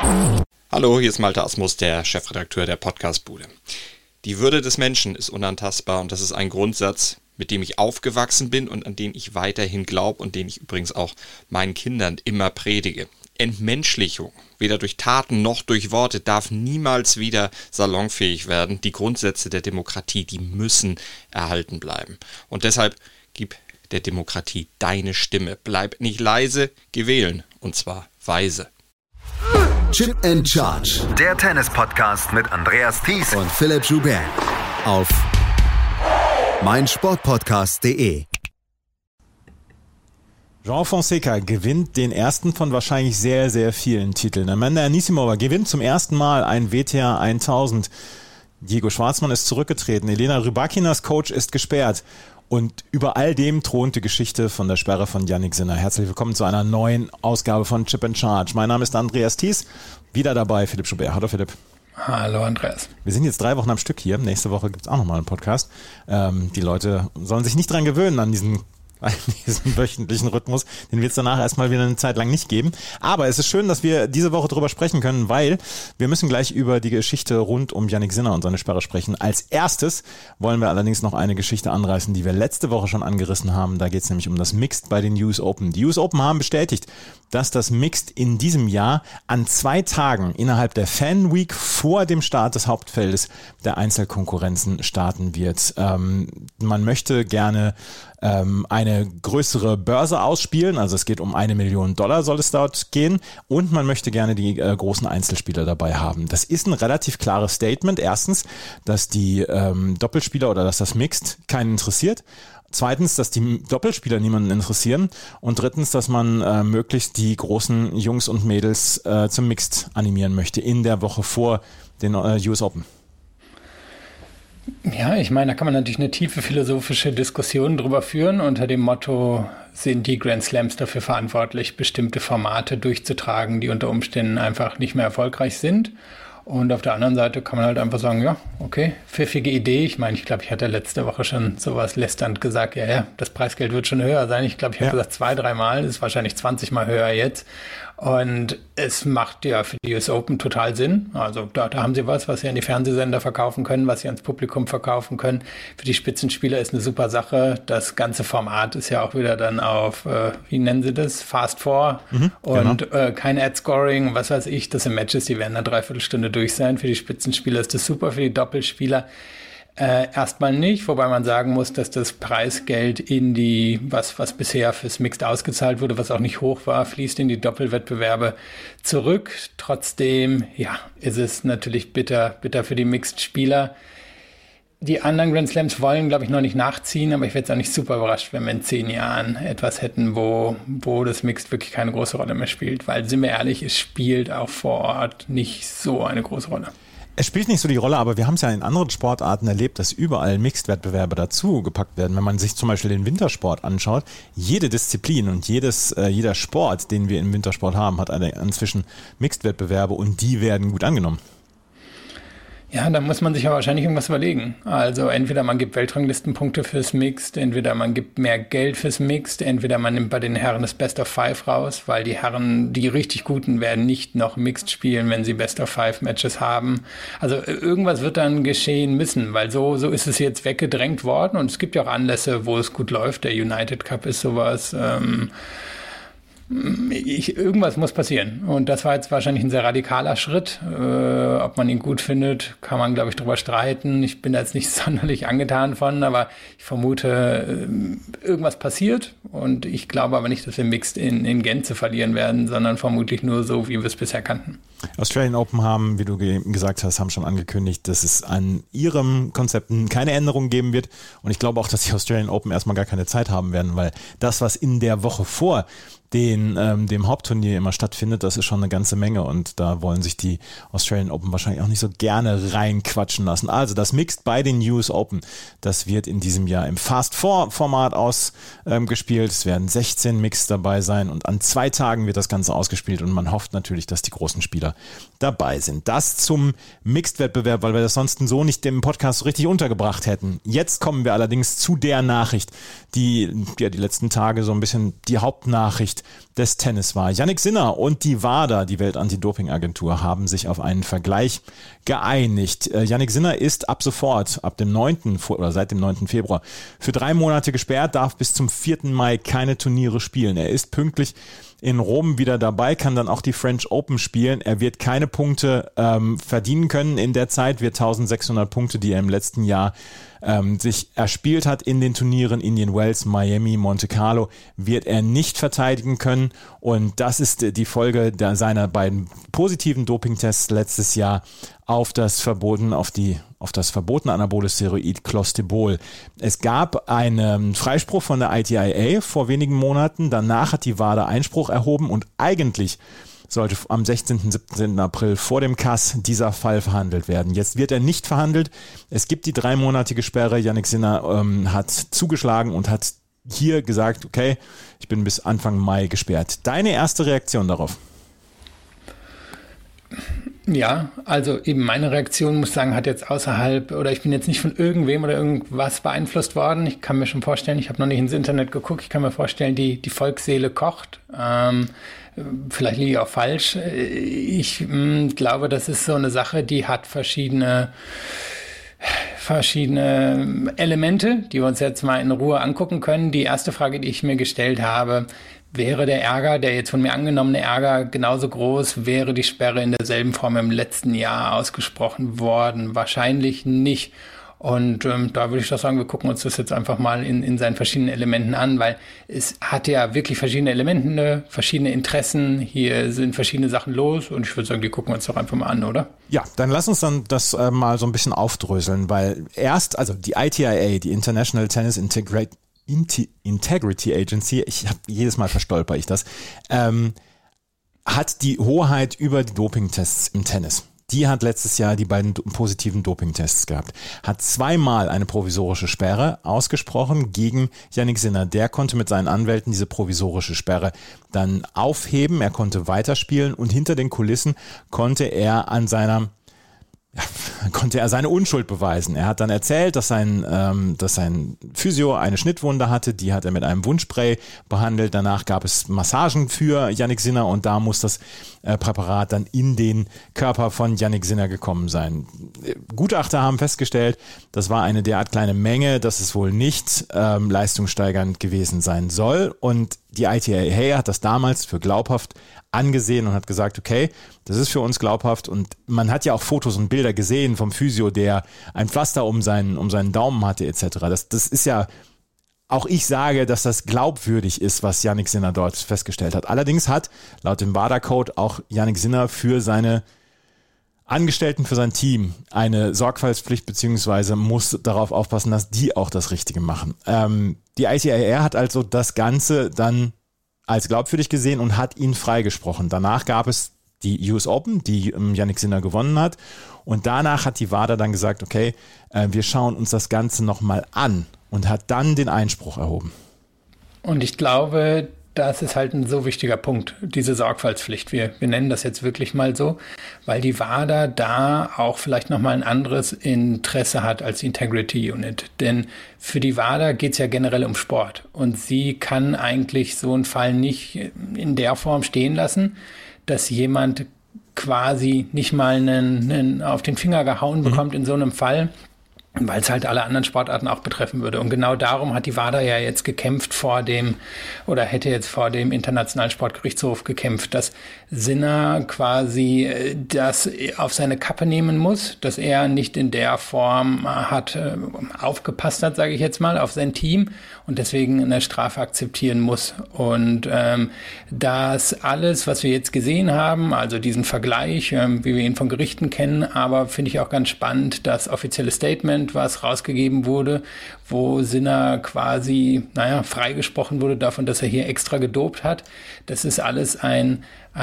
Hallo, hier ist Malte Asmus, der Chefredakteur der Podcast-Bude. Die Würde des Menschen ist unantastbar und das ist ein Grundsatz, mit dem ich aufgewachsen bin und an den ich weiterhin glaube und den ich übrigens auch meinen Kindern immer predige. Entmenschlichung, weder durch Taten noch durch Worte, darf niemals wieder salonfähig werden. Die Grundsätze der Demokratie, die müssen erhalten bleiben. Und deshalb gib der Demokratie deine Stimme. Bleib nicht leise, geh wählen. Und zwar weise. Chip and Charge. Der Tennis-Podcast mit Andreas Thies und Philipp Joubert. Auf meinsportpodcast.de. João Fonseca gewinnt den ersten von wahrscheinlich sehr, sehr vielen Titeln. Amanda Anisimova gewinnt zum ersten Mal ein WTA 1000. Diego Schwartzmann ist zurückgetreten. Elena Rybakinas Coach ist gesperrt. Und über all dem thront die Geschichte von der Sperre von Jannik Sinner. Herzlich willkommen zu einer neuen Ausgabe von Chip and Charge. Mein Name ist Andreas Thies. Wieder dabei Philipp Joubert. Hallo Philipp. Hallo Andreas. Wir sind jetzt 3 Wochen am Stück hier. Nächste Woche gibt es auch nochmal einen Podcast. Die Leute sollen sich nicht dran gewöhnen an diesen wöchentlichen Rhythmus, den wird es danach erstmal wieder eine Zeit lang nicht geben. Aber es ist schön, dass wir diese Woche drüber sprechen können, weil wir müssen gleich über die Geschichte rund um Jannik Sinner und seine Sperre sprechen. Als erstes wollen wir allerdings noch eine Geschichte anreißen, die wir letzte Woche schon angerissen haben. Da geht es nämlich um das Mixed bei den US Open. Die US Open haben bestätigt, dass das Mixed in diesem Jahr an 2 Tagen innerhalb der Fan Week vor dem Start des Hauptfeldes der Einzelkonkurrenzen starten wird. Man möchte gerne eine größere Börse ausspielen, also es geht um $1 Million soll es dort gehen und man möchte gerne die großen Einzelspieler dabei haben. Das ist ein relativ klares Statement. Erstens, dass die Doppelspieler oder dass das Mixed keinen interessiert. Zweitens, dass die Doppelspieler niemanden interessieren. Und drittens, dass man möglichst die großen Jungs und Mädels zum Mixed animieren möchte in der Woche vor den US Open. Ja, ich meine, da kann man natürlich eine tiefe philosophische Diskussion drüber führen. Unter dem Motto, sind die Grand Slams dafür verantwortlich, bestimmte Formate durchzutragen, die unter Umständen einfach nicht mehr erfolgreich sind. Und auf der anderen Seite kann man halt einfach sagen, ja, okay, pfiffige Idee. Ich meine, ich glaube, ich hatte letzte Woche schon sowas lästernd gesagt, ja, das Preisgeld wird schon höher sein. Ich glaube, ich habe gesagt 2-3 Mal, das ist wahrscheinlich 20 Mal höher jetzt. Und es macht ja für die US Open total Sinn. Also da haben sie was sie an die Fernsehsender verkaufen können, was sie ans Publikum verkaufen können. Für die Spitzenspieler ist eine super Sache. Das ganze Format ist ja auch wieder dann auf, wie nennen sie das? Fast Four. Und kein Ad-Scoring, was weiß ich. Das sind Matches, die werden eine Dreiviertelstunde durch sein. Für die Spitzenspieler ist das super, für die Doppelspieler erstmal nicht, wobei man sagen muss, dass das Preisgeld in die, was bisher fürs Mixed ausgezahlt wurde, was auch nicht hoch war, fließt in die Doppelwettbewerbe zurück. Trotzdem, ja, ist es natürlich bitter für die Mixed-Spieler. Die anderen Grand Slams wollen, glaube ich, noch nicht nachziehen, aber ich werde jetzt auch nicht super überrascht, wenn wir in 10 Jahren etwas hätten, wo das Mixed wirklich keine große Rolle mehr spielt, weil, sind wir ehrlich, es spielt auch vor Ort nicht so eine große Rolle. Es spielt nicht so die Rolle, aber wir haben es ja in anderen Sportarten erlebt, dass überall Mixed-Wettbewerbe dazu gepackt werden. Wenn man sich zum Beispiel den Wintersport anschaut, jede Disziplin und jeder Sport, den wir im Wintersport haben, hat inzwischen Mixed-Wettbewerbe und die werden gut angenommen. Ja, da muss man sich ja wahrscheinlich irgendwas überlegen. Also entweder man gibt Weltranglistenpunkte fürs Mixed, entweder man gibt mehr Geld fürs Mixed, entweder man nimmt bei den Herren das Best of Five raus, weil die Herren, die richtig Guten, werden nicht noch Mixed spielen, wenn sie Best of Five Matches haben. Also irgendwas wird dann geschehen müssen, weil so ist es jetzt weggedrängt worden und es gibt ja auch Anlässe, wo es gut läuft. Der United Cup ist sowas. Irgendwas muss passieren. Und das war jetzt wahrscheinlich ein sehr radikaler Schritt. Ob man ihn gut findet, kann man, glaube ich, drüber streiten. Ich bin da jetzt nicht sonderlich angetan von, aber ich vermute, irgendwas passiert. Und ich glaube aber nicht, dass wir Mixed in Gänze verlieren werden, sondern vermutlich nur so, wie wir es bisher kannten. Australian Open haben, wie du gesagt hast, haben schon angekündigt, dass es an ihrem Konzept keine Änderungen geben wird. Und ich glaube auch, dass die Australian Open erstmal gar keine Zeit haben werden, weil das, was in der Woche vor dem Hauptturnier immer stattfindet, das ist schon eine ganze Menge und da wollen sich die Australian Open wahrscheinlich auch nicht so gerne reinquatschen lassen. Also das Mixed bei den US Open, das wird in diesem Jahr im Fast-Four-Format ausgespielt. Es werden 16 Mixed dabei sein und an 2 Tagen wird das Ganze ausgespielt und man hofft natürlich, dass die großen Spieler wieder dabei sind. Das zum Mixed-Wettbewerb, weil wir das sonst so nicht im Podcast so richtig untergebracht hätten. Jetzt kommen wir allerdings zu der Nachricht, die die letzten Tage so ein bisschen die Hauptnachricht des Tennis war. Jannik Sinner und die WADA, die Welt-Anti-Doping-Agentur, haben sich auf einen Vergleich geeinigt. Jannik Sinner ist ab sofort, seit dem 9. Februar, für 3 Monate gesperrt, darf bis zum 4. Mai keine Turniere spielen. Er ist pünktlich in Rom wieder dabei, kann dann auch die French Open spielen. Er wird keine Punkte verdienen können in der Zeit, wird 1600 Punkte, die er im letzten Jahr sich erspielt hat in den Turnieren Indian Wells, Miami, Monte Carlo, wird er nicht verteidigen können. Und das ist die Folge seiner beiden positiven Dopingtests letztes Jahr auf das verbotene anaboles Steroid Clostebol. Es gab einen Freispruch von der ITIA vor wenigen Monaten. Danach hat die WADA Einspruch erhoben und eigentlich sollte am 16. 17. April vor dem CAS dieser Fall verhandelt werden. Jetzt wird er nicht verhandelt. Es gibt die 3-monatige Sperre. Jannik Sinner hat zugeschlagen und hat hier gesagt, okay, ich bin bis Anfang Mai gesperrt. Deine erste Reaktion darauf? Ja, also eben meine Reaktion, muss sagen, hat jetzt außerhalb, oder ich bin jetzt nicht von irgendwem oder irgendwas beeinflusst worden. Ich kann mir schon vorstellen, ich habe noch nicht ins Internet geguckt, ich kann mir vorstellen, die Volksseele kocht. Vielleicht liege ich auch falsch. Ich glaube, das ist so eine Sache, die hat verschiedene Elemente, die wir uns jetzt mal in Ruhe angucken können. Die erste Frage, die ich mir gestellt habe, wäre der Ärger, der jetzt von mir angenommene Ärger genauso groß, wäre die Sperre in derselben Form im letzten Jahr ausgesprochen worden? Wahrscheinlich nicht. Und da würde ich doch sagen, wir gucken uns das jetzt einfach mal in seinen verschiedenen Elementen an, weil es hat ja wirklich verschiedene Elemente, verschiedene Interessen. Hier sind verschiedene Sachen los und ich würde sagen, die gucken wir uns doch einfach mal an, oder? Ja, dann lass uns dann das mal so ein bisschen aufdröseln, weil also die ITIA, die International Tennis Integrity Agency, jedes Mal verstolper ich das, hat die Hoheit über die Dopingtests im Tennis. Die hat letztes Jahr die beiden positiven Dopingtests gehabt, hat 2-mal eine provisorische Sperre ausgesprochen gegen Jannik Sinner. Der konnte mit seinen Anwälten diese provisorische Sperre dann aufheben, er konnte weiterspielen und hinter den Kulissen konnte er seine Unschuld beweisen. Er hat dann erzählt, dass sein Physio eine Schnittwunde hatte, die hat er mit einem Wundspray behandelt. Danach gab es Massagen für Jannik Sinner und da muss das Präparat dann in den Körper von Jannik Sinner gekommen sein. Gutachter haben festgestellt, das war eine derart kleine Menge, dass es wohl nicht leistungssteigernd gewesen sein soll und die ITIA hat das damals für glaubhaft angesehen und hat gesagt, okay, das ist für uns glaubhaft und man hat ja auch Fotos und Bilder gesehen vom Physio, der ein Pflaster um seinen Daumen hatte etc. Das ist ja, auch ich sage, dass das glaubwürdig ist, was Jannik Sinner dort festgestellt hat. Allerdings hat laut dem WADA-Code auch Jannik Sinner für seine Angestellten, für sein Team eine Sorgfaltspflicht beziehungsweise muss darauf aufpassen, dass die auch das Richtige machen. Die ICAR hat also das Ganze dann als glaubwürdig gesehen und hat ihn freigesprochen. Danach gab es die US Open, die Jannik Sinner gewonnen hat. Und danach hat die WADA dann gesagt, okay, wir schauen uns das Ganze nochmal an und hat dann den Einspruch erhoben. Und ich glaube, das ist halt ein so wichtiger Punkt, diese Sorgfaltspflicht. Wir nennen das jetzt wirklich mal so, weil die WADA da auch vielleicht nochmal ein anderes Interesse hat als die Integrity Unit. Denn für die WADA geht es ja generell um Sport. Und sie kann eigentlich so einen Fall nicht in der Form stehen lassen, dass jemand quasi nicht mal einen auf den Finger gehauen bekommt in so einem Fall, weil es halt alle anderen Sportarten auch betreffen würde. Und genau darum hat die WADA ja jetzt gekämpft hätte jetzt vor dem Internationalen Sportgerichtshof gekämpft, dass Sinner quasi das auf seine Kappe nehmen muss, dass er nicht in der Form aufgepasst hat, sage ich jetzt mal, auf sein Team und deswegen eine Strafe akzeptieren muss. Und das alles, was wir jetzt gesehen haben, also diesen Vergleich, wie wir ihn von Gerichten kennen, aber finde ich auch ganz spannend, das offizielle Statement Statement, was rausgegeben wurde, wo Sinner quasi, freigesprochen wurde davon, dass er hier extra gedopt hat. Das ist alles ein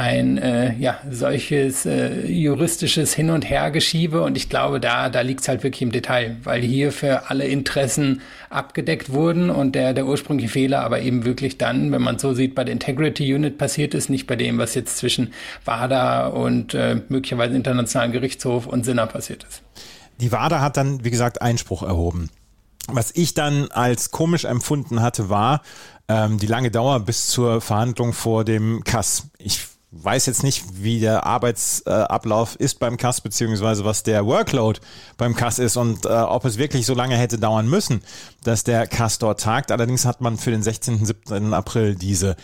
solches juristisches Hin- und Hergeschiebe, und ich glaube, da liegt es halt wirklich im Detail, weil hier für alle Interessen abgedeckt wurden und der ursprüngliche Fehler aber eben wirklich dann, wenn man so sieht, bei der Integrity Unit passiert ist, nicht bei dem, was jetzt zwischen WADA und möglicherweise Internationalen Gerichtshof und Sinner passiert ist. Die WADA hat dann, wie gesagt, Einspruch erhoben. Was ich dann als komisch empfunden hatte, war die lange Dauer bis zur Verhandlung vor dem CAS. Ich weiß jetzt nicht, wie der Arbeitsablauf ist beim CAS, beziehungsweise was der Workload beim CAS ist und ob es wirklich so lange hätte dauern müssen, dass der CAS dort tagt. Allerdings hat man für den 16. 17. April diese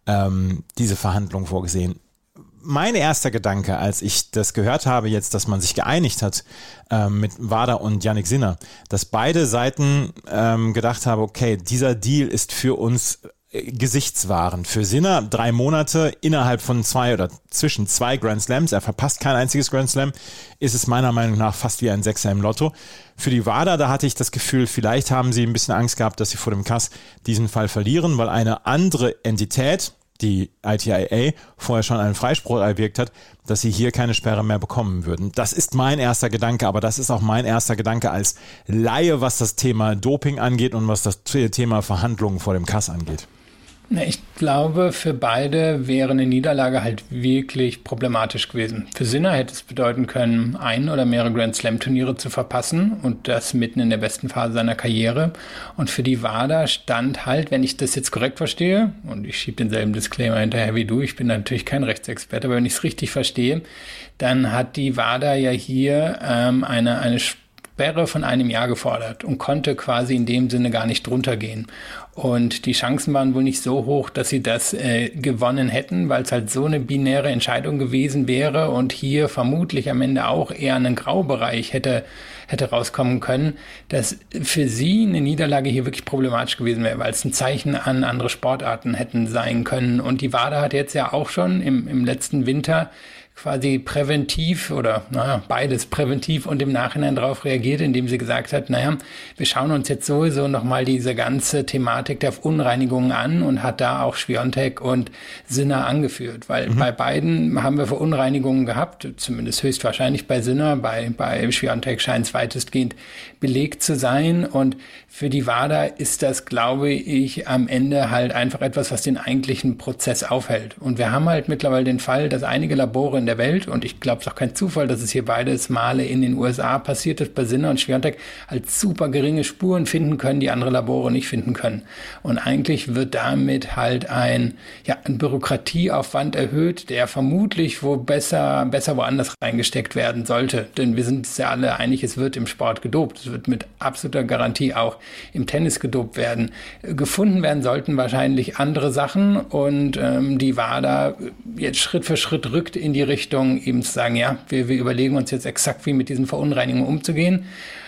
Verhandlung vorgesehen. Mein erster Gedanke, als ich das gehört habe jetzt, dass man sich geeinigt hat mit WADA und Jannik Sinner, dass beide Seiten gedacht haben, okay, dieser Deal ist für uns gesichtswahrend. Für Sinner 3 Monate innerhalb von 2 oder zwischen 2 Grand Slams, er verpasst kein einziges Grand Slam, ist es meiner Meinung nach fast wie ein Sechser im Lotto. Für die WADA, da hatte ich das Gefühl, vielleicht haben sie ein bisschen Angst gehabt, dass sie vor dem CAS diesen Fall verlieren, weil eine andere Entität, die ITIA, vorher schon einen Freispruch erwirkt hat, dass sie hier keine Sperre mehr bekommen würden. Das ist mein erster Gedanke, aber das ist auch mein erster Gedanke als Laie, was das Thema Doping angeht und was das Thema Verhandlungen vor dem CAS angeht. Ich glaube, für beide wäre eine Niederlage halt wirklich problematisch gewesen. Für Sinner hätte es bedeuten können, 1 oder mehrere Grand Slam Turniere zu verpassen, und das mitten in der besten Phase seiner Karriere. Und für die WADA stand halt, wenn ich das jetzt korrekt verstehe, und ich schiebe denselben Disclaimer hinterher wie du, ich bin natürlich kein Rechtsexperte, aber wenn ich es richtig verstehe, dann hat die WADA ja hier eine Sperre von 1 Jahr gefordert und konnte quasi in dem Sinne gar nicht drunter gehen. Und die Chancen waren wohl nicht so hoch, dass sie das gewonnen hätten, weil es halt so eine binäre Entscheidung gewesen wäre und hier vermutlich am Ende auch eher einen Graubereich hätte rauskommen können, dass für sie eine Niederlage hier wirklich problematisch gewesen wäre, weil es ein Zeichen an andere Sportarten hätten sein können. Und die WADA hat jetzt ja auch schon im letzten Winter quasi präventiv oder beides präventiv und im Nachhinein darauf reagiert, indem sie gesagt hat, wir schauen uns jetzt sowieso nochmal diese ganze Thematik der Verunreinigungen an, und hat da auch Świątek und Sinner angeführt, weil bei beiden haben wir Verunreinigungen gehabt, zumindest höchstwahrscheinlich bei Sinner, bei Świątek scheint es weitestgehend belegt zu sein, und für die WADA ist das, glaube ich, am Ende halt einfach etwas, was den eigentlichen Prozess aufhält. Und wir haben halt mittlerweile den Fall, dass einige Labore in der Welt, und ich glaube, es ist auch kein Zufall, dass es hier beides Male in den USA passiert ist, bei Sinner und Świątek, als super geringe Spuren finden können, die andere Labore nicht finden können. Und eigentlich wird damit halt ein Bürokratieaufwand erhöht, der vermutlich besser woanders reingesteckt werden sollte. Denn wir sind uns ja alle einig, es wird im Sport gedopt. Es wird mit absoluter Garantie auch im Tennis gedopt werden. Gefunden werden sollten wahrscheinlich andere Sachen, und die WADA jetzt Schritt für Schritt rückt in die Richtung, eben zu sagen, wir überlegen uns jetzt exakt, wie mit diesen Verunreinigungen umzugehen.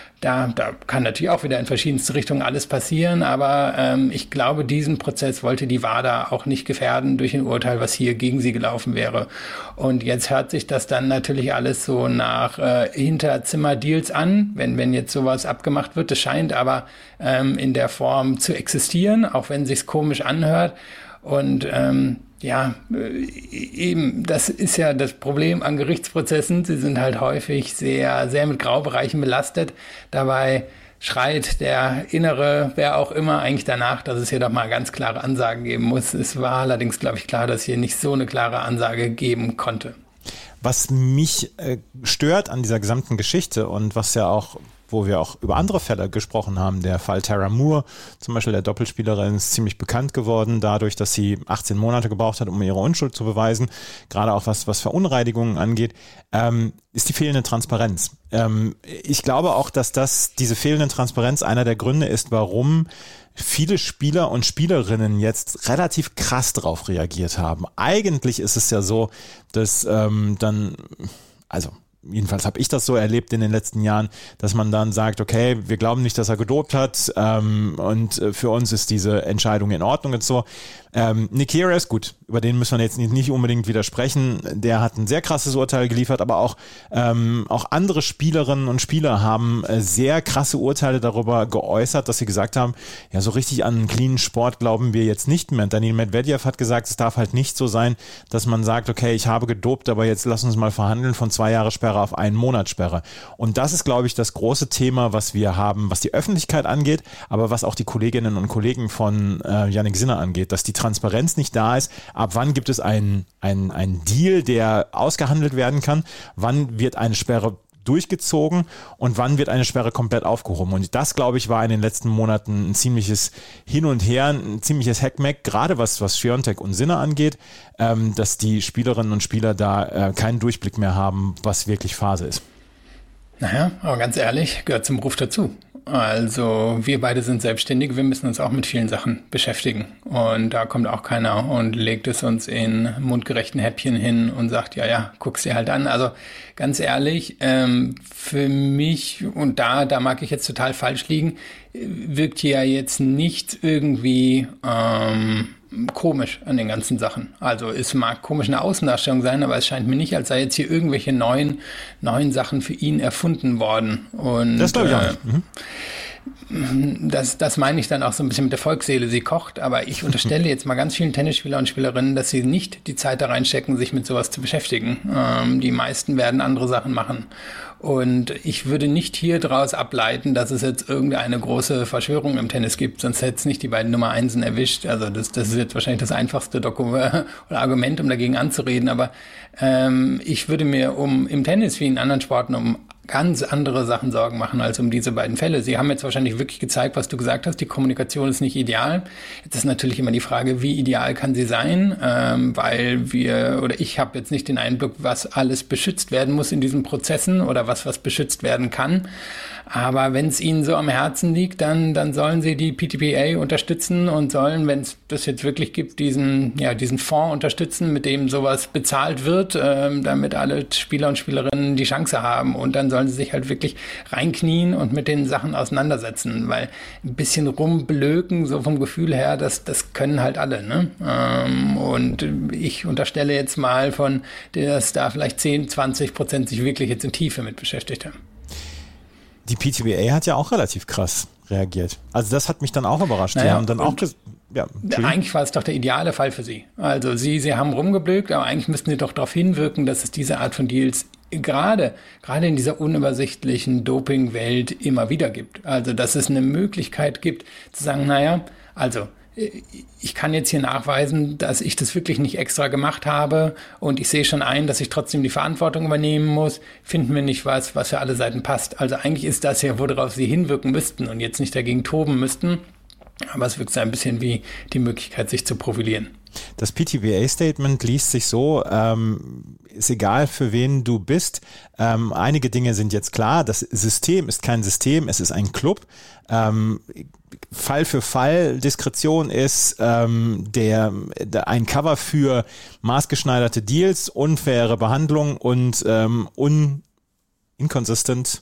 Da kann natürlich auch wieder in verschiedenste Richtungen alles passieren, aber ich glaube, diesen Prozess wollte die WADA auch nicht gefährden durch ein Urteil, was hier gegen sie gelaufen wäre. Und jetzt hört sich das dann natürlich alles so nach Hinterzimmer-Deals an, wenn jetzt sowas abgemacht wird. Das scheint aber in der Form zu existieren, auch wenn es sich komisch anhört. Und eben, das ist ja das Problem an Gerichtsprozessen. Sie sind halt häufig sehr, sehr mit Graubereichen belastet. Dabei schreit der innere, wer auch immer, eigentlich danach, dass es hier doch mal ganz klare Ansagen geben muss. Es war allerdings, glaube ich, klar, dass hier nicht so eine klare Ansage geben konnte. Was mich stört an dieser gesamten Geschichte und was ja auch, wo wir auch über andere Fälle gesprochen haben, der Fall Tara Moore, zum Beispiel der Doppelspielerin, ist ziemlich bekannt geworden, dadurch, dass sie 18 Monate gebraucht hat, um ihre Unschuld zu beweisen, gerade auch was Verunreinigungen angeht, ist die fehlende Transparenz. Ich glaube auch, dass diese fehlende Transparenz einer der Gründe ist, warum viele Spieler und Spielerinnen jetzt relativ krass drauf reagiert haben. Eigentlich ist es ja so, dass jedenfalls habe ich das so erlebt in den letzten Jahren, dass man dann sagt, okay, wir glauben nicht, dass er gedopt hat und für uns ist diese Entscheidung in Ordnung und so. Nick Kyrgios, gut, über den müssen wir jetzt nicht unbedingt widersprechen. Der hat ein sehr krasses Urteil geliefert, aber auch andere Spielerinnen und Spieler haben sehr krasse Urteile darüber geäußert, dass sie gesagt haben, ja, so richtig an einen cleanen Sport glauben wir jetzt nicht mehr. Daniil Medvedev hat gesagt, es darf halt nicht so sein, dass man sagt, okay, ich habe gedopt, aber jetzt lass uns mal verhandeln von 2 Jahre Sperre auf 1 Monat Sperre. Und das ist, glaube ich, das große Thema, was wir haben, was die Öffentlichkeit angeht, aber was auch die Kolleginnen und Kollegen von Jannik Sinner angeht, dass die Transparenz nicht da ist. Ab wann gibt es einen Deal, der ausgehandelt werden kann? Wann wird eine Sperre durchgezogen und wann wird eine Sperre komplett aufgehoben? Und das, glaube ich, war in den letzten Monaten ein ziemliches Hin und Her, ein ziemliches Heckmeck, gerade was Swiatek und Sinner angeht, dass die Spielerinnen und Spieler da keinen Durchblick mehr haben, was wirklich Phase ist. Naja, aber ganz ehrlich, gehört zum Beruf dazu. Also wir beide sind selbstständig, wir müssen uns auch mit vielen Sachen beschäftigen. Und da kommt auch keiner und legt es uns in mundgerechten Häppchen hin und sagt, ja, guck's dir halt an. Also ganz ehrlich, für mich, und da mag ich jetzt total falsch liegen, wirkt hier jetzt nicht irgendwie komisch an den ganzen Sachen. Also es mag komisch eine Außendarstellung sein, aber es scheint mir nicht, als sei jetzt hier irgendwelche neuen Sachen für ihn erfunden worden. Und das glaube ich auch nicht. Das meine ich dann auch so ein bisschen mit der Volksseele, sie kocht, aber ich unterstelle jetzt mal ganz vielen Tennisspieler und Spielerinnen, dass sie nicht die Zeit da reinstecken, sich mit sowas zu beschäftigen. Die meisten werden andere Sachen machen. Und ich würde nicht hier draus ableiten, dass es jetzt irgendeine große Verschwörung im Tennis gibt, sonst hätte es nicht die beiden Nummer Einsen erwischt. Also das ist jetzt wahrscheinlich das einfachste oder Argument, um dagegen anzureden. Aber ich würde mir im Tennis wie in anderen Sporten um ganz andere Sachen Sorgen machen als um diese beiden Fälle. Sie haben jetzt wahrscheinlich wirklich gezeigt, was du gesagt hast, die Kommunikation ist nicht ideal. Jetzt ist natürlich immer die Frage, wie ideal kann sie sein, weil ich habe jetzt nicht den Einblick, was alles beschützt werden muss in diesen Prozessen oder was beschützt werden kann. Aber wenn es ihnen so am Herzen liegt, dann sollen sie die PTPA unterstützen und sollen, wenn es das jetzt wirklich gibt, diesen Fonds unterstützen, mit dem sowas bezahlt wird, damit alle Spieler und Spielerinnen die Chance haben. Und dann sollen sie sich halt wirklich reinknien und mit den Sachen auseinandersetzen, weil ein bisschen rumblöken, so vom Gefühl her, das können halt alle, ne? Und ich unterstelle jetzt mal dass da vielleicht 10-20% sich wirklich jetzt in Tiefe mit beschäftigt haben. Die PTBA hat ja auch relativ krass reagiert. Also das hat mich dann auch überrascht. Naja, die haben dann auch eigentlich war es doch der ideale Fall für sie. Also sie haben rumgeblökt, aber eigentlich müssten sie doch darauf hinwirken, dass es diese Art von Deals gerade in dieser unübersichtlichen Doping-Welt immer wieder gibt. Also dass es eine Möglichkeit gibt zu sagen, ich kann jetzt hier nachweisen, dass ich das wirklich nicht extra gemacht habe und ich sehe schon ein, dass ich trotzdem die Verantwortung übernehmen muss. Finden wir nicht was für alle Seiten passt. Also eigentlich ist das ja, worauf sie hinwirken müssten und jetzt nicht dagegen toben müssten. Aber es wirkt so ein bisschen wie die Möglichkeit, sich zu profilieren. Das PTBA-Statement liest sich so, ist egal für wen du bist. Einige Dinge sind jetzt klar. Das System ist kein System, es ist ein Club. Fall für Fall Diskretion ist ein Cover für maßgeschneiderte Deals, unfaire Behandlung und inkonstant,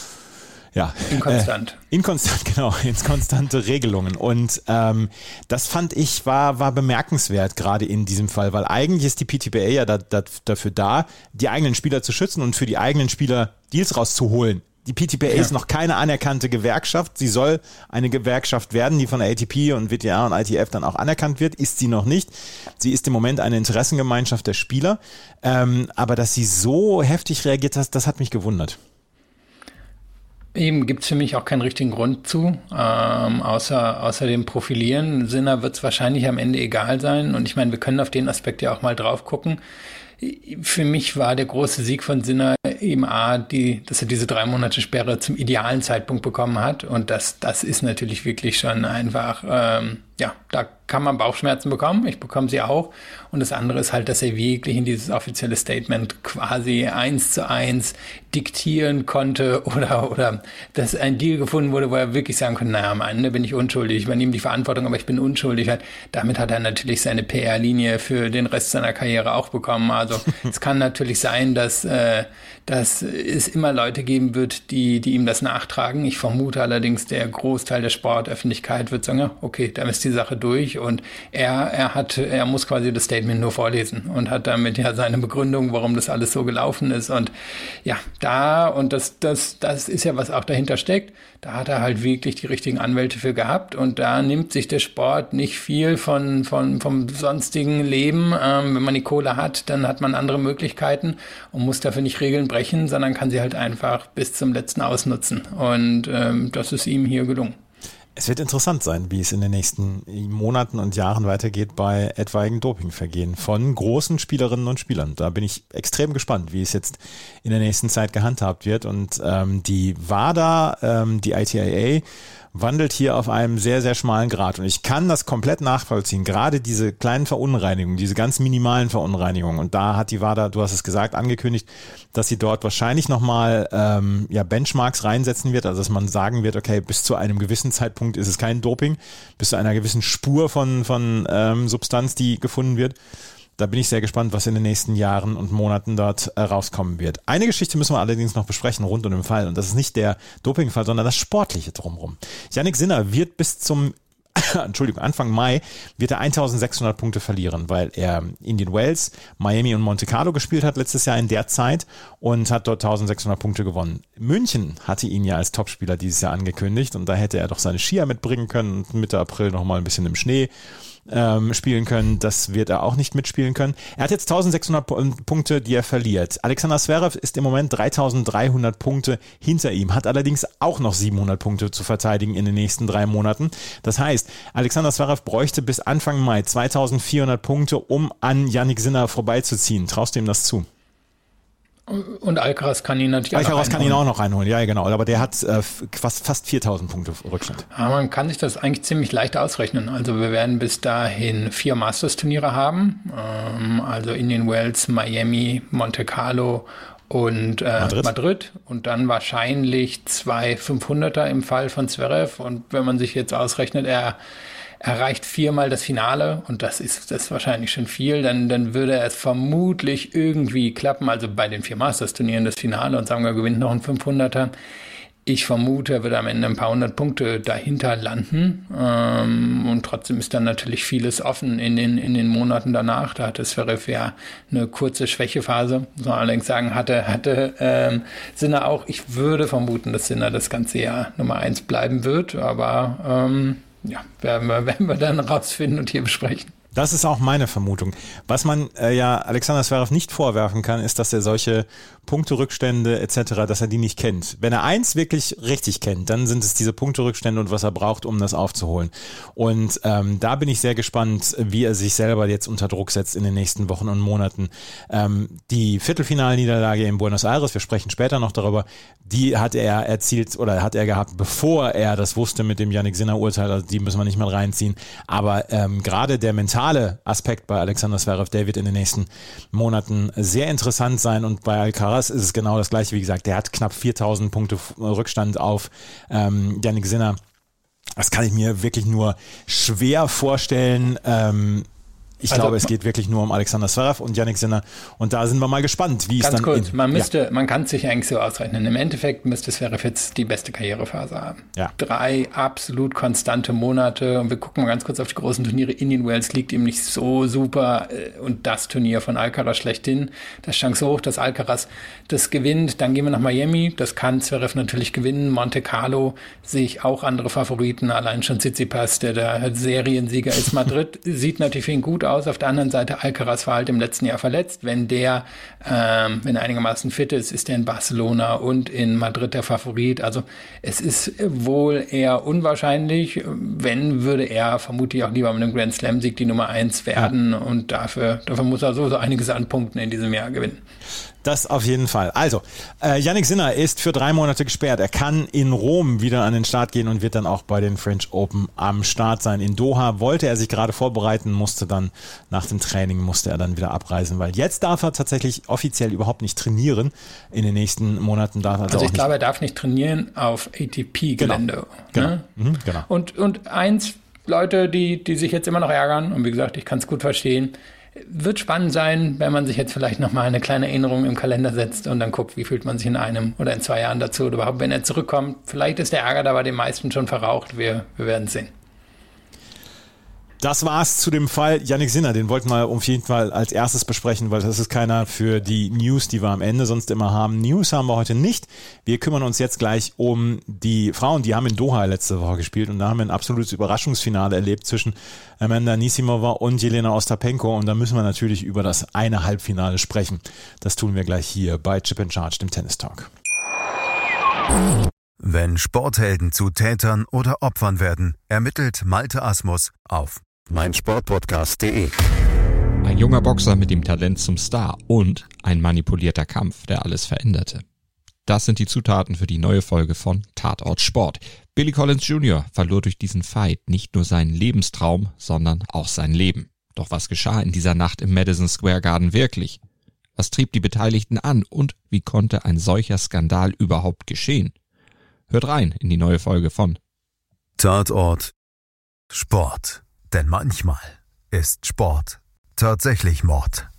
inkonstante Regelungen. Und das fand ich war bemerkenswert, gerade in diesem Fall, weil eigentlich ist die PTBA ja dafür da, die eigenen Spieler zu schützen und für die eigenen Spieler Deals rauszuholen. Die PTPA ist noch keine anerkannte Gewerkschaft. Sie soll eine Gewerkschaft werden, die von der ATP und WTA und ITF dann auch anerkannt wird. Ist sie noch nicht. Sie ist im Moment eine Interessengemeinschaft der Spieler. Aber dass sie so heftig reagiert hat, das hat mich gewundert. Eben gibt's für mich auch keinen richtigen Grund zu, außer dem Profilieren. Sinner wird's wahrscheinlich am Ende egal sein. Und ich meine, wir können auf den Aspekt ja auch mal drauf gucken. Für mich war der große Sieg von Sinner eben dass er diese 3 Monate Sperre zum idealen Zeitpunkt bekommen hat. Und das ist natürlich wirklich schon einfach, da kann man Bauchschmerzen bekommen. Ich bekomme sie auch. Und das andere ist halt, dass er wirklich in dieses offizielle Statement quasi 1:1 diktieren konnte oder dass ein Deal gefunden wurde, wo er wirklich sagen konnte, naja, am Ende bin ich unschuldig, ich übernehme die Verantwortung, aber ich bin unschuldig. Damit hat er natürlich seine PR-Linie für den Rest seiner Karriere auch bekommen. Also es kann natürlich sein, dass es immer Leute geben wird, die ihm das nachtragen. Ich vermute allerdings, der Großteil der Sportöffentlichkeit wird sagen, ja, okay, dann ist die Sache durch und er muss quasi das Statement nur vorlesen und hat damit ja seine Begründung, warum das alles so gelaufen ist. Und ja, das ist ja, was auch dahinter steckt. Da hat er halt wirklich die richtigen Anwälte für gehabt und da nimmt sich der Sport nicht viel vom sonstigen Leben. Wenn man die Kohle hat, dann hat man andere Möglichkeiten und muss dafür nicht Regeln brechen, sondern kann sie halt einfach bis zum letzten ausnutzen. Und das ist ihm hier gelungen. Es wird interessant sein, wie es in den nächsten Monaten und Jahren weitergeht bei etwaigen Dopingvergehen von großen Spielerinnen und Spielern. Da bin ich extrem gespannt, wie es jetzt in der nächsten Zeit gehandhabt wird. Und die WADA, die ITIA, wandelt hier auf einem sehr, sehr schmalen Grat. Und ich kann das komplett nachvollziehen. Gerade diese kleinen Verunreinigungen, diese ganz minimalen Verunreinigungen. Und da hat die WADA, du hast es gesagt, angekündigt, dass sie dort wahrscheinlich nochmal Benchmarks reinsetzen wird. Also dass man sagen wird, okay, bis zu einem gewissen Zeitpunkt ist es kein Doping. Bis zu einer gewissen Spur von Substanz, die gefunden wird. Da bin ich sehr gespannt, was in den nächsten Jahren und Monaten dort rauskommen wird. Eine Geschichte müssen wir allerdings noch besprechen rund um den Fall. Und das ist nicht der Dopingfall, sondern das Sportliche drumherum. Jannik Sinner wird bis zum Anfang Mai wird er 1600 Punkte verlieren, weil er Indian Wells, Miami und Monte Carlo gespielt hat letztes Jahr in der Zeit und hat dort 1600 Punkte gewonnen. München hatte ihn ja als Topspieler dieses Jahr angekündigt und da hätte er doch seine Skier mitbringen können und Mitte April noch mal ein bisschen im Schnee spielen können. Das wird er auch nicht mitspielen können. Er hat jetzt 1600 Punkte, die er verliert. Alexander Zverev ist im Moment 3300 Punkte hinter ihm, hat allerdings auch noch 700 Punkte zu verteidigen in den nächsten 3 Monaten. Das heißt, Alexander Zverev bräuchte bis Anfang Mai 2400 Punkte, um an Jannik Sinner vorbeizuziehen. Traust du ihm das zu? Und Alcaraz kann ihn natürlich auch noch reinholen, ja genau, aber der hat fast 4000 Punkte Rückstand. Aber man kann sich das eigentlich ziemlich leicht ausrechnen. Also wir werden bis dahin 4 Masters-Turniere haben, also Indian Wells, Miami, Monte Carlo und Madrid und dann wahrscheinlich 2 500er im Fall von Zverev. Und wenn man sich jetzt ausrechnet, er erreicht 4-mal das Finale und das ist wahrscheinlich schon viel, dann würde es vermutlich irgendwie klappen, also bei den 4 Masters-Turnieren das Finale und sagen wir, gewinnt noch ein 500er. Ich vermute, er würde am Ende ein paar 100 Punkte dahinter landen und trotzdem ist dann natürlich vieles offen in den Monaten danach. Da hatte Zverev ja eine kurze Schwächephase, muss man allerdings sagen, hatte Sinner auch. Ich würde vermuten, dass Sinner das ganze Jahr Nummer 1 bleiben wird, aber ja, werden wir dann rausfinden und hier besprechen. Das ist auch meine Vermutung. Was man Alexander Zverev nicht vorwerfen kann, ist, dass er solche Punkterückstände etc., dass er die nicht kennt. Wenn er eins wirklich richtig kennt, dann sind es diese Punkterückstände und was er braucht, um das aufzuholen. Und da bin ich sehr gespannt, wie er sich selber jetzt unter Druck setzt in den nächsten Wochen und Monaten. Die Viertelfinalniederlage in Buenos Aires, wir sprechen später noch darüber, die hat er erzielt oder hat er gehabt, bevor er das wusste mit dem Jannik Sinner-Urteil. Also die müssen wir nicht mal reinziehen. Aber gerade der mentale Aspekt bei Alexander Zverev, der wird in den nächsten Monaten sehr interessant sein und bei Alcaraz ist es genau das gleiche, wie gesagt, der hat knapp 4000 Punkte Rückstand auf Jannik Sinner. Das kann ich mir wirklich nur schwer vorstellen. Ich glaube, es geht wirklich nur um Alexander Zverev und Jannik Sinner und da sind wir mal gespannt, wie es dann kurz, man kann es sich eigentlich so ausrechnen. Im Endeffekt müsste Zverev jetzt die beste Karrierephase haben. Ja. 3 absolut konstante Monate und wir gucken mal ganz kurz auf die großen Turniere. Indian Wells liegt ihm nicht so super und das Turnier von Alcaraz schlechthin. Da ist Chance hoch, dass Alcaraz das gewinnt. Dann gehen wir nach Miami, das kann Zverev natürlich gewinnen. Monte Carlo sehe ich auch andere Favoriten, allein schon Tsitsipas, der Seriensieger ist. Madrid sieht natürlich für ihn gut aus. Auf der anderen Seite, Alcaraz war halt im letzten Jahr verletzt. Wenn er einigermaßen fit ist, ist er in Barcelona und in Madrid der Favorit. Also es ist wohl eher unwahrscheinlich. Wenn, würde er vermutlich auch lieber mit einem Grand Slam-Sieg die Nummer 1 werden und dafür muss er so einiges an Punkten in diesem Jahr gewinnen. Das auf jeden Fall. Also, Jannik Sinner ist für 3 Monate gesperrt. Er kann in Rom wieder an den Start gehen und wird dann auch bei den French Open am Start sein. In Doha wollte er sich gerade vorbereiten, musste dann nach dem Training wieder abreisen, weil jetzt darf er tatsächlich offiziell überhaupt nicht trainieren. In den nächsten Monaten darf er also ich glaube, er darf nicht trainieren auf ATP-Gelände. Genau. Ne? Genau. Und eins, Leute, die sich jetzt immer noch ärgern, und wie gesagt, ich kann es gut verstehen, wird spannend sein, wenn man sich jetzt vielleicht nochmal eine kleine Erinnerung im Kalender setzt und dann guckt, wie fühlt man sich in 1 oder in 2 Jahren dazu oder überhaupt, wenn er zurückkommt. Vielleicht ist der Ärger da bei den meisten schon verraucht. Wir werden sehen. Das war's zu dem Fall Jannik Sinner. Den wollten wir auf jeden Fall als erstes besprechen, weil das ist keiner für die News, die wir am Ende sonst immer haben. News haben wir heute nicht. Wir kümmern uns jetzt gleich um die Frauen. Die haben in Doha letzte Woche gespielt und da haben wir ein absolutes Überraschungsfinale erlebt zwischen Amanda Anisimova und Jelena Ostapenko und da müssen wir natürlich über das eine Halbfinale sprechen. Das tun wir gleich hier bei Chip and Charge, dem Tennis Talk. Wenn Sporthelden zu Tätern oder Opfern werden, ermittelt Malte Asmus auf meinsportpodcast.de. Ein junger Boxer mit dem Talent zum Star und ein manipulierter Kampf, der alles veränderte. Das sind die Zutaten für die neue Folge von Tatort Sport. Billy Collins Jr. verlor durch diesen Fight nicht nur seinen Lebenstraum, sondern auch sein Leben. Doch was geschah in dieser Nacht im Madison Square Garden wirklich? Was trieb die Beteiligten an und wie konnte ein solcher Skandal überhaupt geschehen? Hört rein in die neue Folge von Tatort Sport. Denn manchmal ist Sport tatsächlich Mord.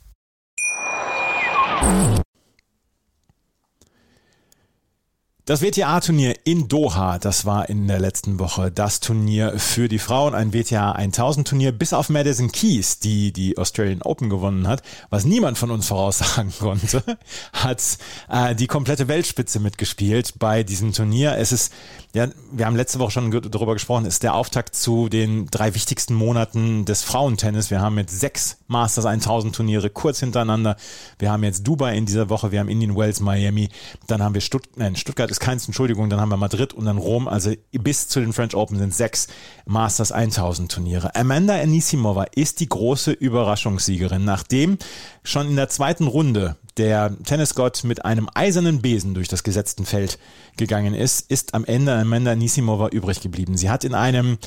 Das WTA-Turnier in Doha, das war in der letzten Woche das Turnier für die Frauen, ein WTA 1000-Turnier, bis auf Madison Keys, die Australian Open gewonnen hat, was niemand von uns voraussagen konnte, hat die komplette Weltspitze mitgespielt bei diesem Turnier. Es ist, ja, wir haben letzte Woche schon darüber gesprochen, ist der Auftakt zu den 3 wichtigsten Monaten des Frauentennis. Wir haben jetzt 6 Masters 1000-Turniere kurz hintereinander. Wir haben jetzt Dubai in dieser Woche, wir haben Indian Wells, Miami, dann haben wir Stuttgart ist keins, Entschuldigung, dann haben wir Madrid und dann Rom, also bis zu den French Open sind 6 Masters 1000 Turniere. Amanda Anisimova ist die große Überraschungssiegerin, nachdem schon in der 2. Runde der Tennisgott mit einem eisernen Besen durch das gesetzte Feld gegangen ist am Ende Amanda Anisimova übrig geblieben. Sie hat in einem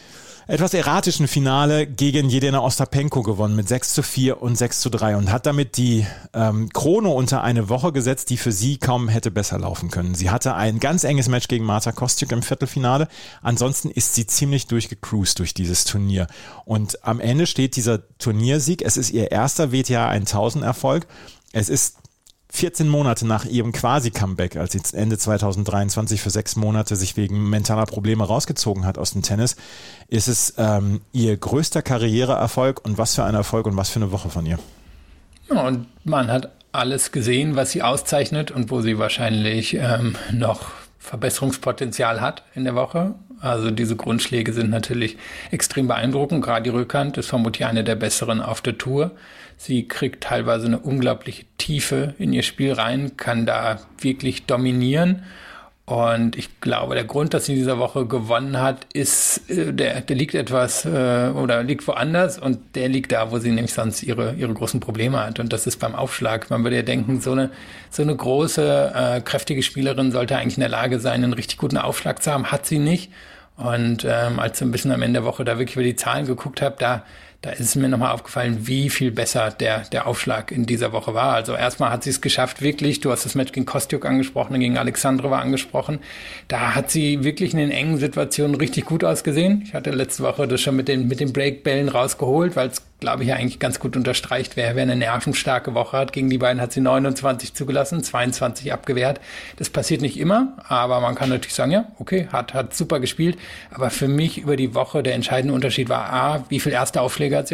etwas erratischen Finale gegen Jelena Ostapenko gewonnen mit 6:4 und 6:3 und hat damit die Krone unter eine Woche gesetzt, die für sie kaum hätte besser laufen können. Sie hatte ein ganz enges Match gegen Marta Kostyuk im Viertelfinale. Ansonsten ist sie ziemlich durchgecruised durch dieses Turnier. Und am Ende steht dieser Turniersieg. Es ist ihr erster WTA 1000 Erfolg. Es ist 14 Monate nach ihrem Quasi-Comeback, als sie Ende 2023 für 6 Monate sich wegen mentaler Probleme rausgezogen hat aus dem Tennis, ist es ihr größter Karriereerfolg und was für ein Erfolg und was für eine Woche von ihr. Ja, und man hat alles gesehen, was sie auszeichnet und wo sie wahrscheinlich noch Verbesserungspotenzial hat in der Woche. Also diese Grundschläge sind natürlich extrem beeindruckend. Gerade die Rückhand ist vermutlich eine der besseren auf der Tour. Sie kriegt teilweise eine unglaubliche Tiefe in ihr Spiel rein, kann da wirklich dominieren. Und ich glaube, der Grund, dass sie in dieser Woche gewonnen hat, ist, der liegt etwas oder liegt woanders und der liegt da, wo sie nämlich sonst ihre großen Probleme hat. Und das ist beim Aufschlag. Man würde ja denken, so eine große, kräftige Spielerin sollte eigentlich in der Lage sein, einen richtig guten Aufschlag zu haben. Hat sie nicht. Und als ich ein bisschen am Ende der Woche da wirklich über die Zahlen geguckt habe, da ist es mir nochmal aufgefallen, wie viel besser der Aufschlag in dieser Woche war. Also erstmal hat sie es geschafft, wirklich, du hast das Match gegen Kostyuk angesprochen, gegen Alexandrova angesprochen, da hat sie wirklich in den engen Situationen richtig gut ausgesehen. Ich hatte letzte Woche das schon mit den Breakbällen rausgeholt, weil es, glaube ich, ja eigentlich ganz gut unterstreicht, wer eine nervenstarke Woche hat. Gegen die beiden hat sie 29 zugelassen, 22 abgewehrt. Das passiert nicht immer, aber man kann natürlich sagen, ja, okay, hat super gespielt. Aber für mich über die Woche der entscheidende Unterschied war wie viel erste Aufschläge hat sie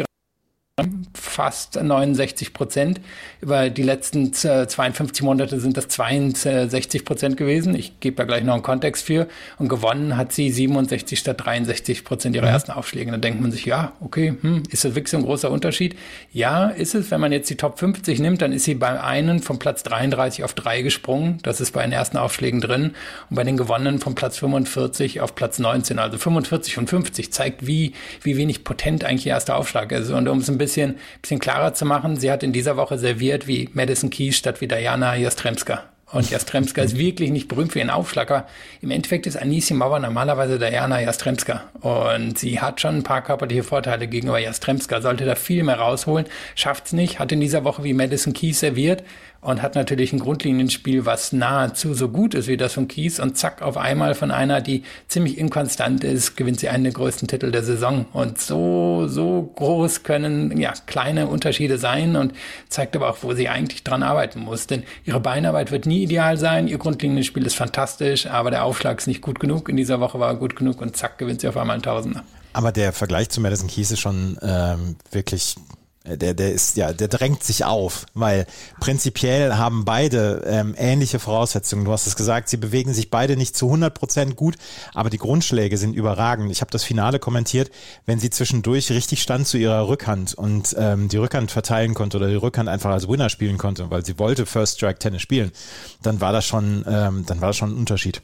fast 69%. Über die letzten 52 Monate sind das 62% gewesen. Ich gebe da gleich noch einen Kontext für. Und gewonnen hat sie 67 statt 63% ihrer ersten Aufschläge. Da denkt man sich, ja, okay, ist das wirklich so ein großer Unterschied? Ja, ist es. Wenn man jetzt die Top 50 nimmt, dann ist sie bei einen von Platz 33 auf 3 gesprungen. Das ist bei den ersten Aufschlägen drin. Und bei den gewonnenen von Platz 45 auf Platz 19. Also 45 von 50 zeigt, wie wenig potent eigentlich ihr erster Aufschlag ist. Und um es ein bisschen bisschen klarer zu machen. Sie hat in dieser Woche serviert wie Madison Keys statt wie Diana Jastremska. Und Jastremska ist wirklich nicht berühmt für ihren Aufschlag, aber im Endeffekt ist Anisimova normalerweise Diana Jastremska. Und sie hat schon ein paar körperliche Vorteile gegenüber Jastremska, sollte da viel mehr rausholen, schafft's nicht, hat in dieser Woche wie Madison Keys serviert und hat natürlich ein Grundlinienspiel, was nahezu so gut ist wie das von Keys, und zack, auf einmal von einer, die ziemlich inkonstant ist, gewinnt sie einen der größten Titel der Saison. Und so groß können kleine Unterschiede sein und zeigt aber auch, wo sie eigentlich dran arbeiten muss. Denn ihre Beinarbeit wird nie ideal sein, ihr Grundlinienspiel ist fantastisch, aber der Aufschlag ist nicht gut genug. In dieser Woche war er gut genug und zack, gewinnt sie auf einmal einen Tausender. Aber der Vergleich zu Madison Keys ist schon wirklich... Der drängt sich auf, weil prinzipiell haben beide ähnliche Voraussetzungen. Du hast es gesagt, sie bewegen sich beide nicht zu 100% gut, aber die Grundschläge sind überragend. Ich habe das Finale kommentiert, wenn sie zwischendurch richtig stand zu ihrer Rückhand und die Rückhand verteilen konnte oder die Rückhand einfach als Winner spielen konnte, weil sie wollte First Strike Tennis spielen, dann war das schon ein Unterschied.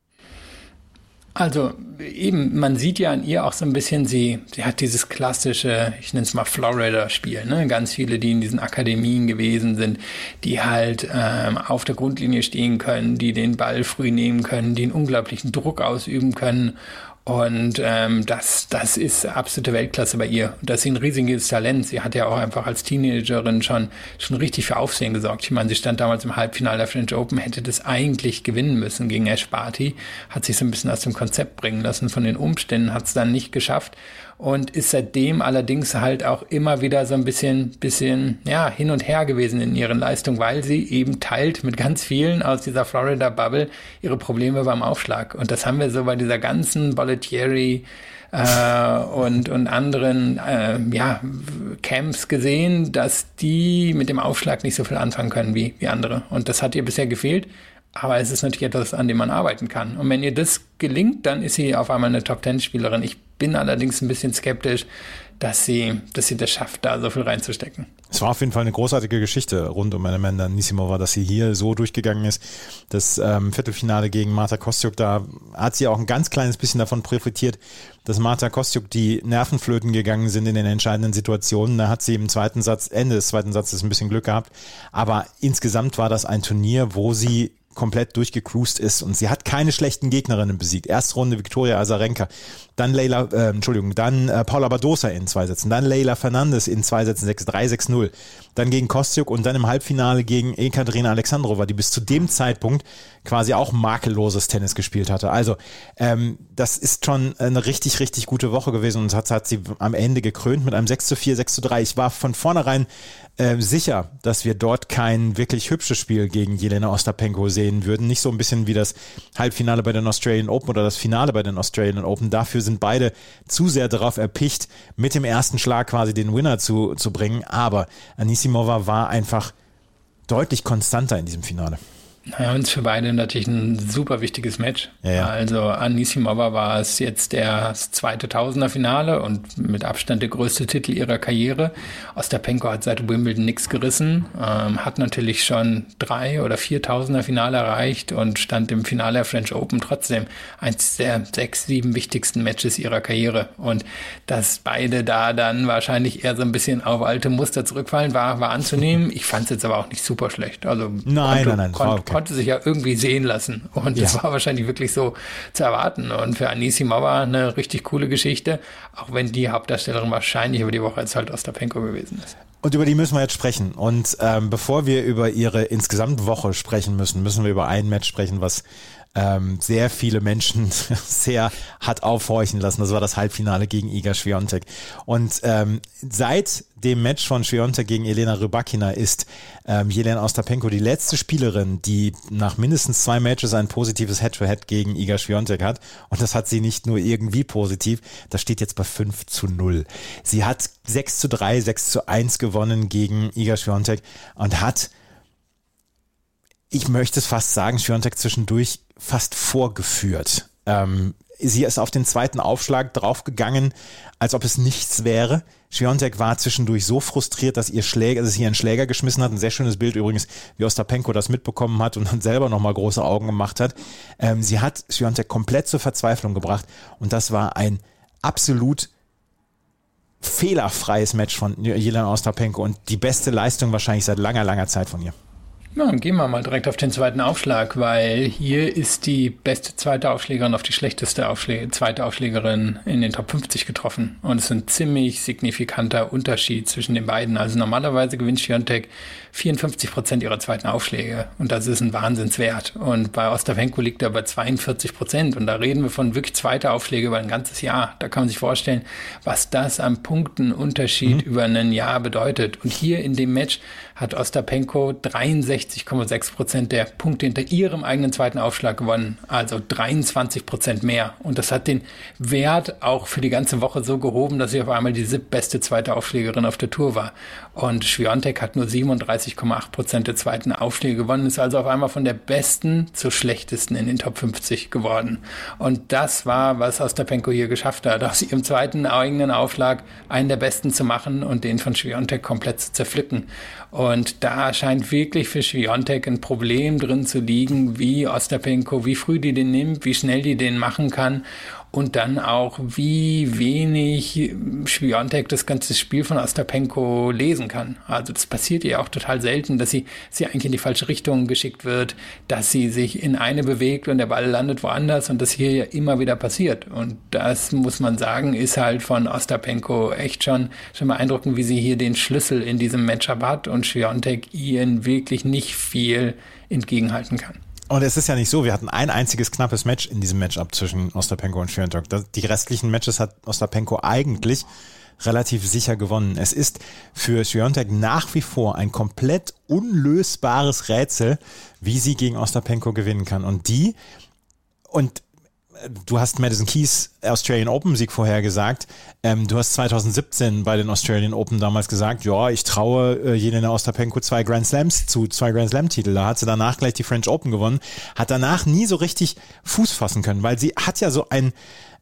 Also eben, man sieht ja an ihr auch so ein bisschen, sie hat dieses klassische, ich nenne es mal Florida-Spiel, ne? Ganz viele, die in diesen Akademien gewesen sind, die halt auf der Grundlinie stehen können, die den Ball früh nehmen können, die einen unglaublichen Druck ausüben können. Und das ist absolute Weltklasse bei ihr. Das ist ein riesiges Talent. Sie hat ja auch einfach als Teenagerin schon richtig für Aufsehen gesorgt. Ich meine, sie stand damals im Halbfinale der French Open, hätte das eigentlich gewinnen müssen gegen Ash Barty, hat sich so ein bisschen aus dem Konzept bringen lassen von den Umständen, hat es dann nicht geschafft und ist seitdem allerdings halt auch immer wieder so ein bisschen hin und her gewesen in ihren Leistungen, weil sie eben teilt mit ganz vielen aus dieser Florida-Bubble ihre Probleme beim Aufschlag. Und das haben wir so bei dieser ganzen Bollettieri und anderen Camps gesehen, dass die mit dem Aufschlag nicht so viel anfangen können wie andere. Und das hat ihr bisher gefehlt. Aber es ist natürlich etwas, an dem man arbeiten kann. Und wenn ihr das gelingt, dann ist sie auf einmal eine Top-10-Spielerin. Ich bin allerdings ein bisschen skeptisch, dass sie das schafft, da so viel reinzustecken. Es war auf jeden Fall eine großartige Geschichte rund um Amanda Anisimova, dass sie hier so durchgegangen ist. Das Viertelfinale gegen Marta Kostyuk, da hat sie auch ein ganz kleines bisschen davon profitiert, dass Marta Kostyuk die Nervenflöten gegangen sind in den entscheidenden Situationen. Da hat sie im Ende des zweiten Satzes ein bisschen Glück gehabt. Aber insgesamt war das ein Turnier, wo sie komplett durchgecruised ist und sie hat keine schlechten Gegnerinnen besiegt. Erste Runde Victoria Azarenka, dann Paula Badosa in 2 Sätzen, dann Leylah Fernandez in 2 Sätzen 6-3, 6-0, dann gegen Kostyuk und dann im Halbfinale gegen Ekaterina Alexandrova, die bis zu dem Zeitpunkt quasi auch makelloses Tennis gespielt hatte. Also das ist schon eine richtig, richtig gute Woche gewesen und hat sie am Ende gekrönt mit einem 6-4, 6-3. Ich war von vornherein sicher, dass wir dort kein wirklich hübsches Spiel gegen Jelena Ostapenko sehen würden. Nicht so ein bisschen wie das Halbfinale bei den Australian Open oder das Finale bei den Australian Open. Dafür sind beide zu sehr darauf erpicht, mit dem ersten Schlag quasi den Winner zu bringen. Aber Anisimova war einfach deutlich konstanter in diesem Finale. Ja, und für beide natürlich ein super wichtiges Match. Ja. Also Anisimova war es jetzt das zweite Tausender-Finale und mit Abstand der größte Titel ihrer Karriere. Ostapenko hat seit Wimbledon nichts gerissen, hat natürlich schon 3 oder 4 Tausender-Finale erreicht und stand im Finale der French Open trotzdem eins der 6, 7 wichtigsten Matches ihrer Karriere. Und dass beide da dann wahrscheinlich eher so ein bisschen auf alte Muster zurückfallen, war anzunehmen. Ich fand es jetzt aber auch nicht super schlecht. Also nein. Konnte sich ja irgendwie sehen lassen. Und das war wahrscheinlich wirklich so zu erwarten. Und für Anisimova eine richtig coole Geschichte, auch wenn die Hauptdarstellerin wahrscheinlich über die Woche jetzt halt Ostapenko gewesen ist. Und über die müssen wir jetzt sprechen. Und bevor wir über ihre insgesamt Woche sprechen müssen wir über ein Match sprechen, was sehr viele Menschen sehr hat aufhorchen lassen. Das war das Halbfinale gegen Iga Swiatek. Und seit dem Match von Swiatek gegen Elena Rybakina ist Jelena Ostapenko die letzte Spielerin, die nach mindestens 2 Matches ein positives Head-to-Head gegen Iga Swiatek hat. Und das hat sie nicht nur irgendwie positiv, das steht jetzt bei 5-0. Sie hat 6-3, 6-1 gewonnen gegen Iga Swiatek und hat, ich möchte es fast sagen, Swiatek zwischendurch fast vorgeführt. Sie ist auf den zweiten Aufschlag draufgegangen, als ob es nichts wäre. Swiatek war zwischendurch so frustriert, dass sie ihren Schläger geschmissen hat. Ein sehr schönes Bild übrigens, wie Ostapenko das mitbekommen hat und dann selber nochmal große Augen gemacht hat. Sie hat Swiatek komplett zur Verzweiflung gebracht und das war ein absolut fehlerfreies Match von Jelena Ostapenko und die beste Leistung wahrscheinlich seit langer, langer Zeit von ihr. Ja, dann gehen wir mal direkt auf den zweiten Aufschlag, weil hier ist die beste zweite Aufschlägerin auf die schlechteste zweite Aufschlägerin in den Top 50 getroffen. Und es ist ein ziemlich signifikanter Unterschied zwischen den beiden. Also normalerweise gewinnt Świątek 54% ihrer zweiten Aufschläge. Und das ist ein Wahnsinnswert. Und bei Ostapenko liegt er bei 42%. Und da reden wir von wirklich zweite Aufschläge über ein ganzes Jahr. Da kann man sich vorstellen, was das am Punktenunterschied über ein Jahr bedeutet. Und hier in dem Match hat Ostapenko 63,6% der Punkte hinter ihrem eigenen zweiten Aufschlag gewonnen. Also 23% mehr. Und das hat den Wert auch für die ganze Woche so gehoben, dass sie auf einmal die siebtbeste zweite Aufschlägerin auf der Tour war. Und Świątek hat nur 37,8% der zweiten Aufschläge gewonnen, ist also auf einmal von der besten zur schlechtesten in den Top 50 geworden. Und das war, was Ostapenko hier geschafft hat, aus ihrem zweiten eigenen Aufschlag einen der besten zu machen und den von Świątek komplett zu zerpflücken. Und da scheint wirklich für Świątek ein Problem drin zu liegen, wie Ostapenko, wie früh die den nimmt, wie schnell die den machen kann und dann auch, wie wenig Świątek das ganze Spiel von Ostapenko lesen kann. Also das passiert ihr auch total selten, dass sie eigentlich in die falsche Richtung geschickt wird, dass sie sich in eine bewegt und der Ball landet woanders und das hier ja immer wieder passiert. Und das, muss man sagen, ist halt von Ostapenko echt schon beeindruckend, wie sie hier den Schlüssel in diesem Matchup hat und Świątek ihren wirklich nicht viel entgegenhalten kann. Und es ist ja nicht so, wir hatten ein einziges knappes Match in diesem Matchup zwischen Ostapenko und Świątek. Die restlichen Matches hat Ostapenko eigentlich relativ sicher gewonnen. Es ist für Świątek nach wie vor ein komplett unlösbares Rätsel, wie sie gegen Ostapenko gewinnen kann. Und du hast Madison Keys Australian Open Sieg vorhergesagt. Du hast 2017 bei den Australian Open damals gesagt, ja, ich traue Jelena Ostapenko 2 Grand Slams zu, 2 Grand Slam Titel. Da hat sie danach gleich die French Open gewonnen, hat danach nie so richtig Fuß fassen können, weil sie hat ja so ein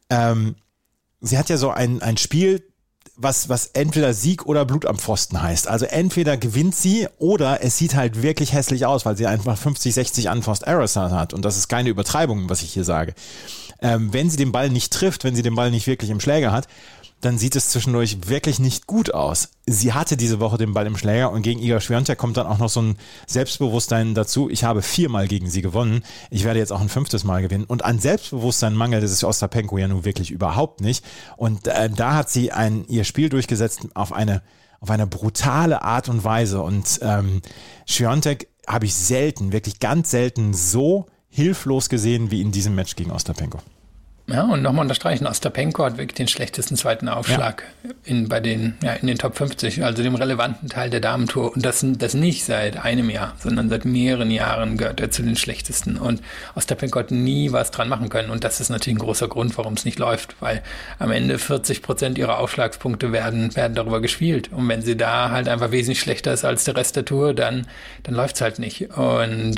Spiel, was entweder Sieg oder Blut am Pfosten heißt. Also entweder gewinnt sie oder es sieht halt wirklich hässlich aus, weil sie einfach 50, 60 Unforced Errors hat. Und das ist keine Übertreibung, was ich hier sage. Wenn sie den Ball nicht trifft, wenn sie den Ball nicht wirklich im Schläger hat, dann sieht es zwischendurch wirklich nicht gut aus. Sie hatte diese Woche den Ball im Schläger und gegen Iga Świątek kommt dann auch noch so ein Selbstbewusstsein dazu. Ich habe 4-mal gegen sie gewonnen. Ich werde jetzt auch ein 5. Mal gewinnen. Und an Selbstbewusstsein mangelt es Ostapenko ja nun wirklich überhaupt nicht. Und da hat sie ihr Spiel durchgesetzt auf eine brutale Art und Weise. Und Świątek habe ich selten, wirklich ganz selten so hilflos gesehen wie in diesem Match gegen Ostapenko. Ja, und nochmal unterstreichen, Ostapenko hat wirklich den schlechtesten zweiten Aufschlag in den Top 50, also dem relevanten Teil der Damentour. Und das nicht seit einem Jahr, sondern seit mehreren Jahren gehört er zu den schlechtesten. Und Ostapenko hat nie was dran machen können. Und das ist natürlich ein großer Grund, warum es nicht läuft, weil am Ende 40% ihrer Aufschlagspunkte werden darüber gespielt. Und wenn sie da halt einfach wesentlich schlechter ist als der Rest der Tour, dann läuft es halt nicht. Und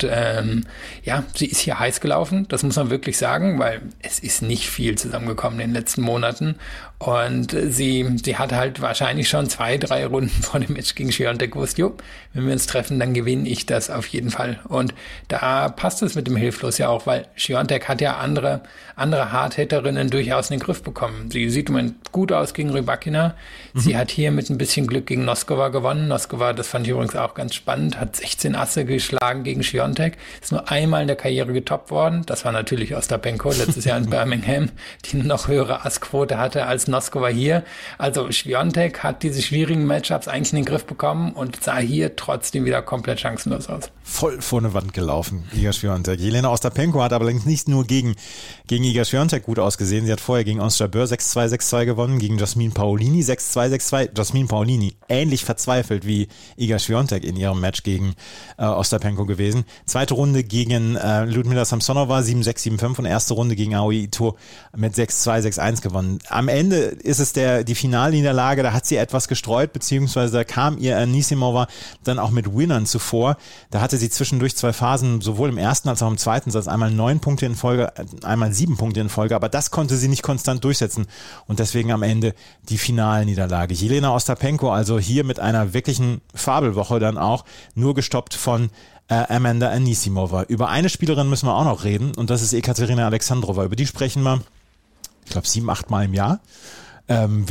sie ist hier heiß gelaufen, das muss man wirklich sagen, weil es ist nicht viel zusammengekommen in den letzten Monaten und sie hat halt wahrscheinlich schon 2-3 Runden vor dem Match gegen Świątek gewusst, wenn wir uns treffen, dann gewinne ich das auf jeden Fall und da passt es mit dem Hilflos ja auch, weil Świątek hat ja andere Hardhitterinnen durchaus in den Griff bekommen. Sie sieht im Moment gut aus gegen Rybakina, sie hat hier mit ein bisschen Glück gegen Noskova gewonnen. Noskova, das fand ich übrigens auch ganz spannend, hat 16 Asse geschlagen gegen Świątek, ist nur einmal in der Karriere getoppt worden, das war natürlich Ostapenko letztes Jahr in Birmingham, die eine noch höhere Assquote hatte als Noskova hier. Also Świątek hat diese schwierigen Matchups eigentlich in den Griff bekommen und sah hier trotzdem wieder komplett chancenlos aus. Voll vor eine Wand gelaufen, Iga Świątek. Jelena Ostapenko hat aber nicht nur gegen Iga Świątek gut ausgesehen. Sie hat vorher gegen Ons Jabeur 6-2, 6-2 gewonnen, gegen Jasmine Paolini 6-2, 6-2. Jasmine Paolini ähnlich verzweifelt wie Iga Świątek in ihrem Match gegen Ostapenko gewesen. Zweite Runde gegen Ludmila Samsonova 7-6, 7-5 und erste Runde gegen Aoi Ito mit 6-2, 6-1 gewonnen. Am Ende ist es die Finalniederlage, da hat sie etwas gestreut, beziehungsweise da kam ihr Anisimova dann auch mit Winnern zuvor. Da hatte sie zwischendurch 2 Phasen, sowohl im ersten als auch im zweiten Satz, einmal 9 Punkte in Folge, einmal 7 Punkte in Folge, aber das konnte sie nicht konstant durchsetzen und deswegen am Ende die Finalniederlage. Jelena Ostapenko also hier mit einer wirklichen Fabelwoche dann auch, nur gestoppt von Amanda Anisimova. Über eine Spielerin müssen wir auch noch reden und das ist Ekaterina Alexandrova. Über die sprechen wir, ich glaube, 7-8 Mal im Jahr. Wie sie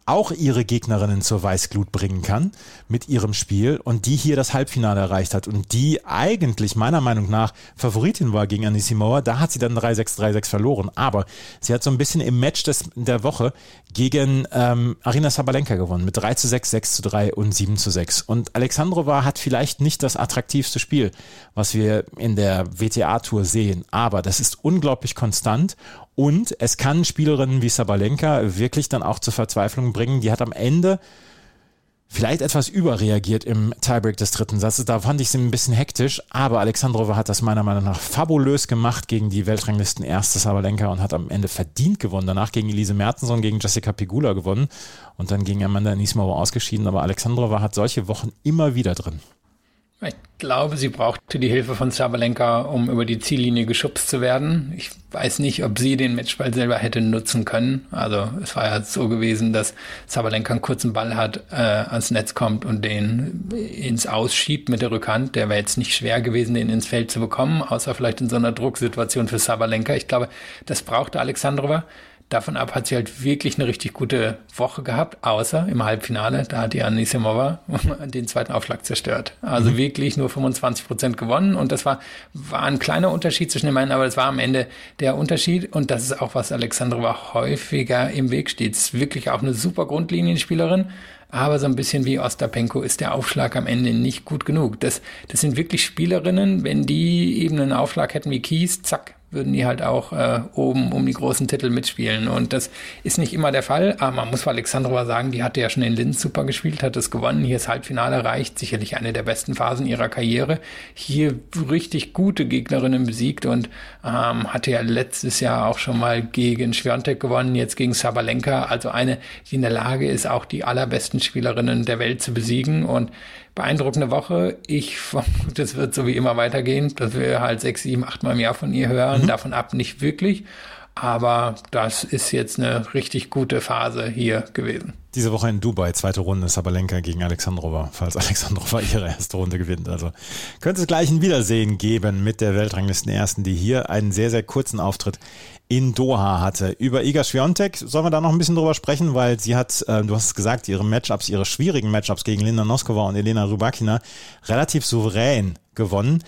auch ihre Gegnerinnen zur Weißglut bringen kann mit ihrem Spiel und die hier das Halbfinale erreicht hat und die eigentlich meiner Meinung nach Favoritin war gegen Anisimova. Da hat sie dann 3-6, 3-6 verloren, aber sie hat so ein bisschen im Match der Woche gegen Aryna Sabalenka gewonnen mit 3-6, 6-3 und 7-6. Und Alexandrova hat vielleicht nicht das attraktivste Spiel, was wir in der WTA-Tour sehen, aber das ist unglaublich konstant. Und es kann Spielerinnen wie Sabalenka wirklich dann auch zur Verzweiflung bringen. Die hat am Ende vielleicht etwas überreagiert im Tiebreak des dritten Satzes. Da fand ich sie ein bisschen hektisch, aber Alexandrova hat das meiner Meinung nach fabulös gemacht gegen die Weltranglisten erste Sabalenka und hat am Ende verdient gewonnen. Danach gegen Elise Mertens und gegen Jessica Pegula gewonnen und dann gegen Amanda Anisimova ausgeschieden. Aber Alexandrova hat solche Wochen immer wieder drin. Ich glaube, sie brauchte die Hilfe von Sabalenka, um über die Ziellinie geschubst zu werden. Ich weiß nicht, ob sie den Matchball selber hätte nutzen können. Also es war ja so gewesen, dass Sabalenka einen kurzen Ball hat, ans Netz kommt und den ins Aus schiebt mit der Rückhand. Der wäre jetzt nicht schwer gewesen, den ins Feld zu bekommen, außer vielleicht in so einer Drucksituation für Sabalenka. Ich glaube, das brauchte Alexandrova. Davon ab hat sie halt wirklich eine richtig gute Woche gehabt, außer im Halbfinale, da hat die Anisimova den zweiten Aufschlag zerstört. Also wirklich nur 25% gewonnen und das war ein kleiner Unterschied zwischen den beiden, aber das war am Ende der Unterschied und das ist auch, was Alexandrova häufiger im Weg steht. Es ist wirklich auch eine super Grundlinienspielerin, aber so ein bisschen wie Ostapenko ist der Aufschlag am Ende nicht gut genug. Das sind wirklich Spielerinnen, wenn die eben einen Aufschlag hätten wie Kies, zack, würden die halt auch oben um die großen Titel mitspielen. Und das ist nicht immer der Fall, aber man muss bei Alexandrova sagen, die hatte ja schon in Linz super gespielt, hat es gewonnen, hier ist Halbfinale erreicht, sicherlich eine der besten Phasen ihrer Karriere. Hier richtig gute Gegnerinnen besiegt und hatte ja letztes Jahr auch schon mal gegen Świątek gewonnen, jetzt gegen Sabalenka, also eine, die in der Lage ist, auch die allerbesten Spielerinnen der Welt zu besiegen und beeindruckende Woche. Ich vermute, es wird so wie immer weitergehen, dass wir halt 6, 7, 8 Mal im Jahr von ihr hören. Davon ab nicht wirklich. Aber das ist jetzt eine richtig gute Phase hier gewesen. Diese Woche in Dubai, zweite Runde, Sabalenka gegen Alexandrova, falls Alexandrova ihre erste Runde gewinnt. Also könnte es gleich ein Wiedersehen geben mit der Weltranglistenersten, die hier einen sehr, sehr kurzen Auftritt in Doha hatte. Über Iga Świątek sollen wir da noch ein bisschen drüber sprechen, weil sie hat, du hast es gesagt, ihre schwierigen Matchups gegen Linda Noskova und Elena Rybakina relativ souverän gewonnen.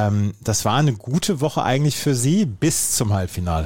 Das war eine gute Woche eigentlich für sie bis zum Halbfinale.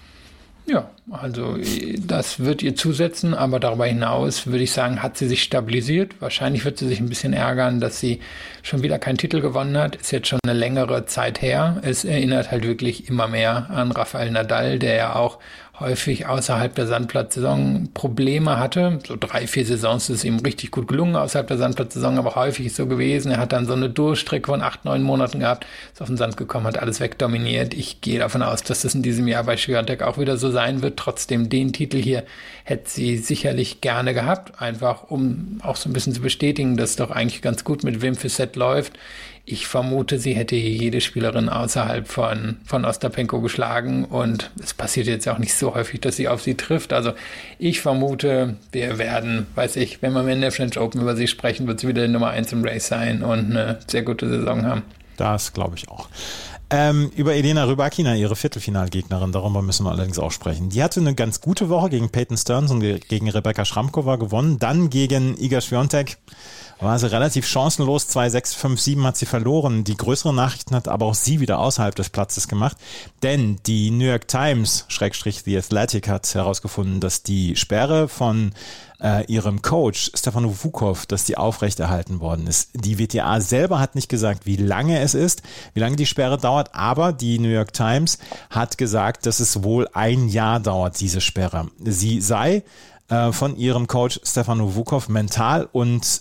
Ja, also das wird ihr zusetzen, aber darüber hinaus würde ich sagen, hat sie sich stabilisiert. Wahrscheinlich wird sie sich ein bisschen ärgern, dass sie schon wieder keinen Titel gewonnen hat. Ist jetzt schon eine längere Zeit her. Es erinnert halt wirklich immer mehr an Rafael Nadal, der ja auch häufig außerhalb der Sandplatzsaison Probleme hatte. So 3, 4 Saisons ist es ihm richtig gut gelungen außerhalb der Sandplatzsaison, aber häufig ist so gewesen. Er hat dann so eine Durchstrecke von 8, 9 Monaten gehabt, ist auf den Sand gekommen, hat alles wegdominiert. Ich gehe davon aus, dass das in diesem Jahr bei Świątek auch wieder so sein wird. Trotzdem, den Titel hier hätte sie sicherlich gerne gehabt, einfach um auch so ein bisschen zu bestätigen, dass es doch eigentlich ganz gut mit Wim Fissette läuft. Ich vermute, sie hätte jede Spielerin außerhalb von Ostapenko geschlagen und es passiert jetzt auch nicht so häufig, dass sie auf sie trifft. Also ich vermute, wir werden, wenn wir in der French Open über sie sprechen, wird sie wieder die Nummer 1 im Race sein und eine sehr gute Saison haben. Das glaube ich auch. Über Elena Rybakina, ihre Viertelfinalgegnerin, darüber müssen wir allerdings auch sprechen. Die hatte eine ganz gute Woche gegen Peyton Stearns und gegen Rebecca Schramkova gewonnen. Dann gegen Iga Świątek war sie relativ chancenlos. 2-6, 5-7 hat sie verloren. Die größeren Nachrichten hat aber auch sie wieder außerhalb des Platzes gemacht. Denn die New York Times, /The Athletic, hat herausgefunden, dass die Sperre von ihrem Coach Stefano Vukov, dass die aufrechterhalten worden ist. Die WTA selber hat nicht gesagt, wie lange es ist, wie lange die Sperre dauert, aber die New York Times hat gesagt, dass es wohl 1 Jahr dauert, diese Sperre. Sie sei von ihrem Coach Stefano Vukov mental und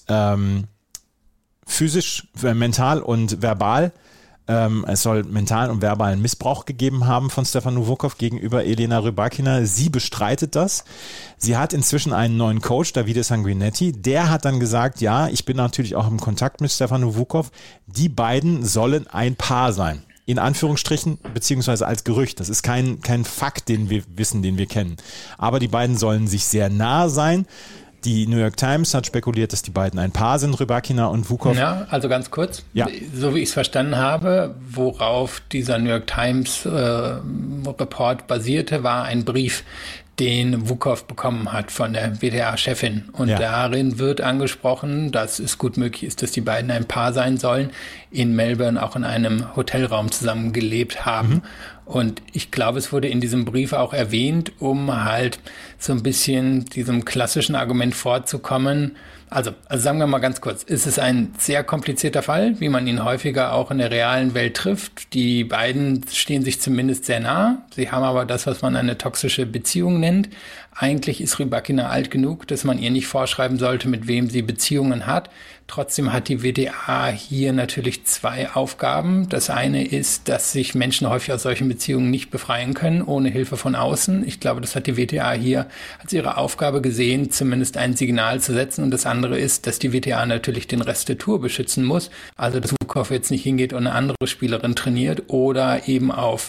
mental und verbal. Es soll mentalen und verbalen Missbrauch gegeben haben von Stefano Vukov gegenüber Elena Rybakina. Sie bestreitet das. Sie hat inzwischen einen neuen Coach, Davide Sanguinetti. Der hat dann gesagt, ja, ich bin natürlich auch im Kontakt mit Stefano Vukov. Die beiden sollen ein Paar sein. In Anführungsstrichen, beziehungsweise als Gerücht. Das ist kein Fakt, den wir wissen, den wir kennen. Aber die beiden sollen sich sehr nah sein. Die New York Times hat spekuliert, dass die beiden ein Paar sind, Rybakina und Vukov. Ja, also ganz kurz. Ja. So wie ich es verstanden habe, worauf dieser New York Times Report basierte, war ein Brief, den Vukov bekommen hat von der WTA-Chefin. Und darin wird angesprochen, dass es gut möglich ist, dass die beiden ein Paar sein sollen, in Melbourne auch in einem Hotelraum zusammen gelebt haben. Und ich glaube, es wurde in diesem Brief auch erwähnt, um halt so ein bisschen diesem klassischen Argument vorzukommen. Also sagen wir mal ganz kurz, es ist ein sehr komplizierter Fall, wie man ihn häufiger auch in der realen Welt trifft. Die beiden stehen sich zumindest sehr nah. Sie haben aber das, was man eine toxische Beziehung nennt. Eigentlich ist Rybakina alt genug, dass man ihr nicht vorschreiben sollte, mit wem sie Beziehungen hat. Trotzdem hat die WTA hier natürlich zwei Aufgaben. Das eine ist, dass sich Menschen häufig aus solchen Beziehungen nicht befreien können, ohne Hilfe von außen. Ich glaube, das hat die WTA hier als ihre Aufgabe gesehen, zumindest ein Signal zu setzen. Und das andere ist, dass die WTA natürlich den Rest der Tour beschützen muss. Also, dass Vukov jetzt nicht hingeht und eine andere Spielerin trainiert oder eben auf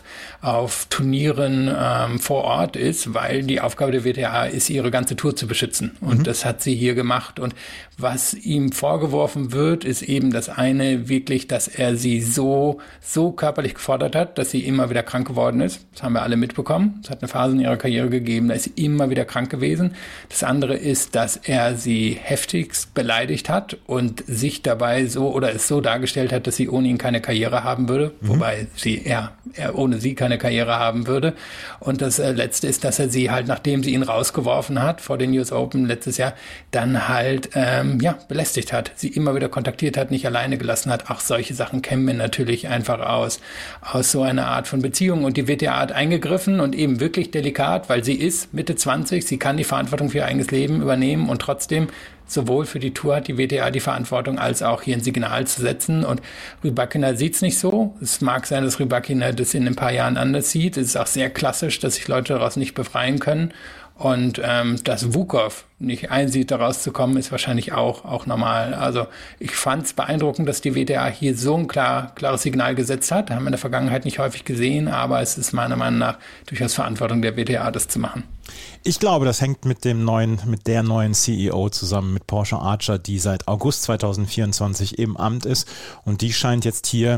Turnieren vor Ort ist, weil die Aufgabe der WTA ist, ihre ganze Tour zu beschützen. Und das hat sie hier gemacht. Und was ihm vorgeworfen wird, ist eben das eine wirklich, dass er sie so körperlich gefordert hat, dass sie immer wieder krank geworden ist. Das haben wir alle mitbekommen. Es hat eine Phase in ihrer Karriere gegeben, da ist sie immer wieder krank gewesen. Das andere ist, dass er sie heftigst beleidigt hat und sich dabei es so dargestellt hat, dass sie ohne ihn keine Karriere haben würde, wobei er ohne sie keine Karriere haben würde. Und das Letzte ist, dass er sie halt, nachdem sie ihn rausgeworfen hat vor den US Open letztes Jahr, dann halt belästigt hat, sie immer wieder kontaktiert hat, nicht alleine gelassen hat. Auch solche Sachen kennen wir natürlich einfach aus so einer Art von Beziehung. Und die WTA hat eingegriffen und eben wirklich delikat, weil sie ist Mitte 20, sie kann die Verantwortung für ihr eigenes Leben übernehmen und trotzdem sowohl für die Tour hat die WTA die Verantwortung, als auch hier ein Signal zu setzen. Und Rybakina sieht es nicht so. Es mag sein, dass Rybakina das in ein paar Jahren anders sieht. Es ist auch sehr klassisch, dass sich Leute daraus nicht befreien können. Und dass Vukov nicht einsieht, da rauszukommen, ist wahrscheinlich auch normal. Also ich fand es beeindruckend, dass die WTA hier so ein klares Signal gesetzt hat. Haben wir in der Vergangenheit nicht häufig gesehen, aber es ist meiner Meinung nach durchaus Verantwortung der WTA, das zu machen. Ich glaube, das hängt mit der neuen CEO zusammen, mit Portia Archer, die seit August 2024 im Amt ist. Und die scheint jetzt hier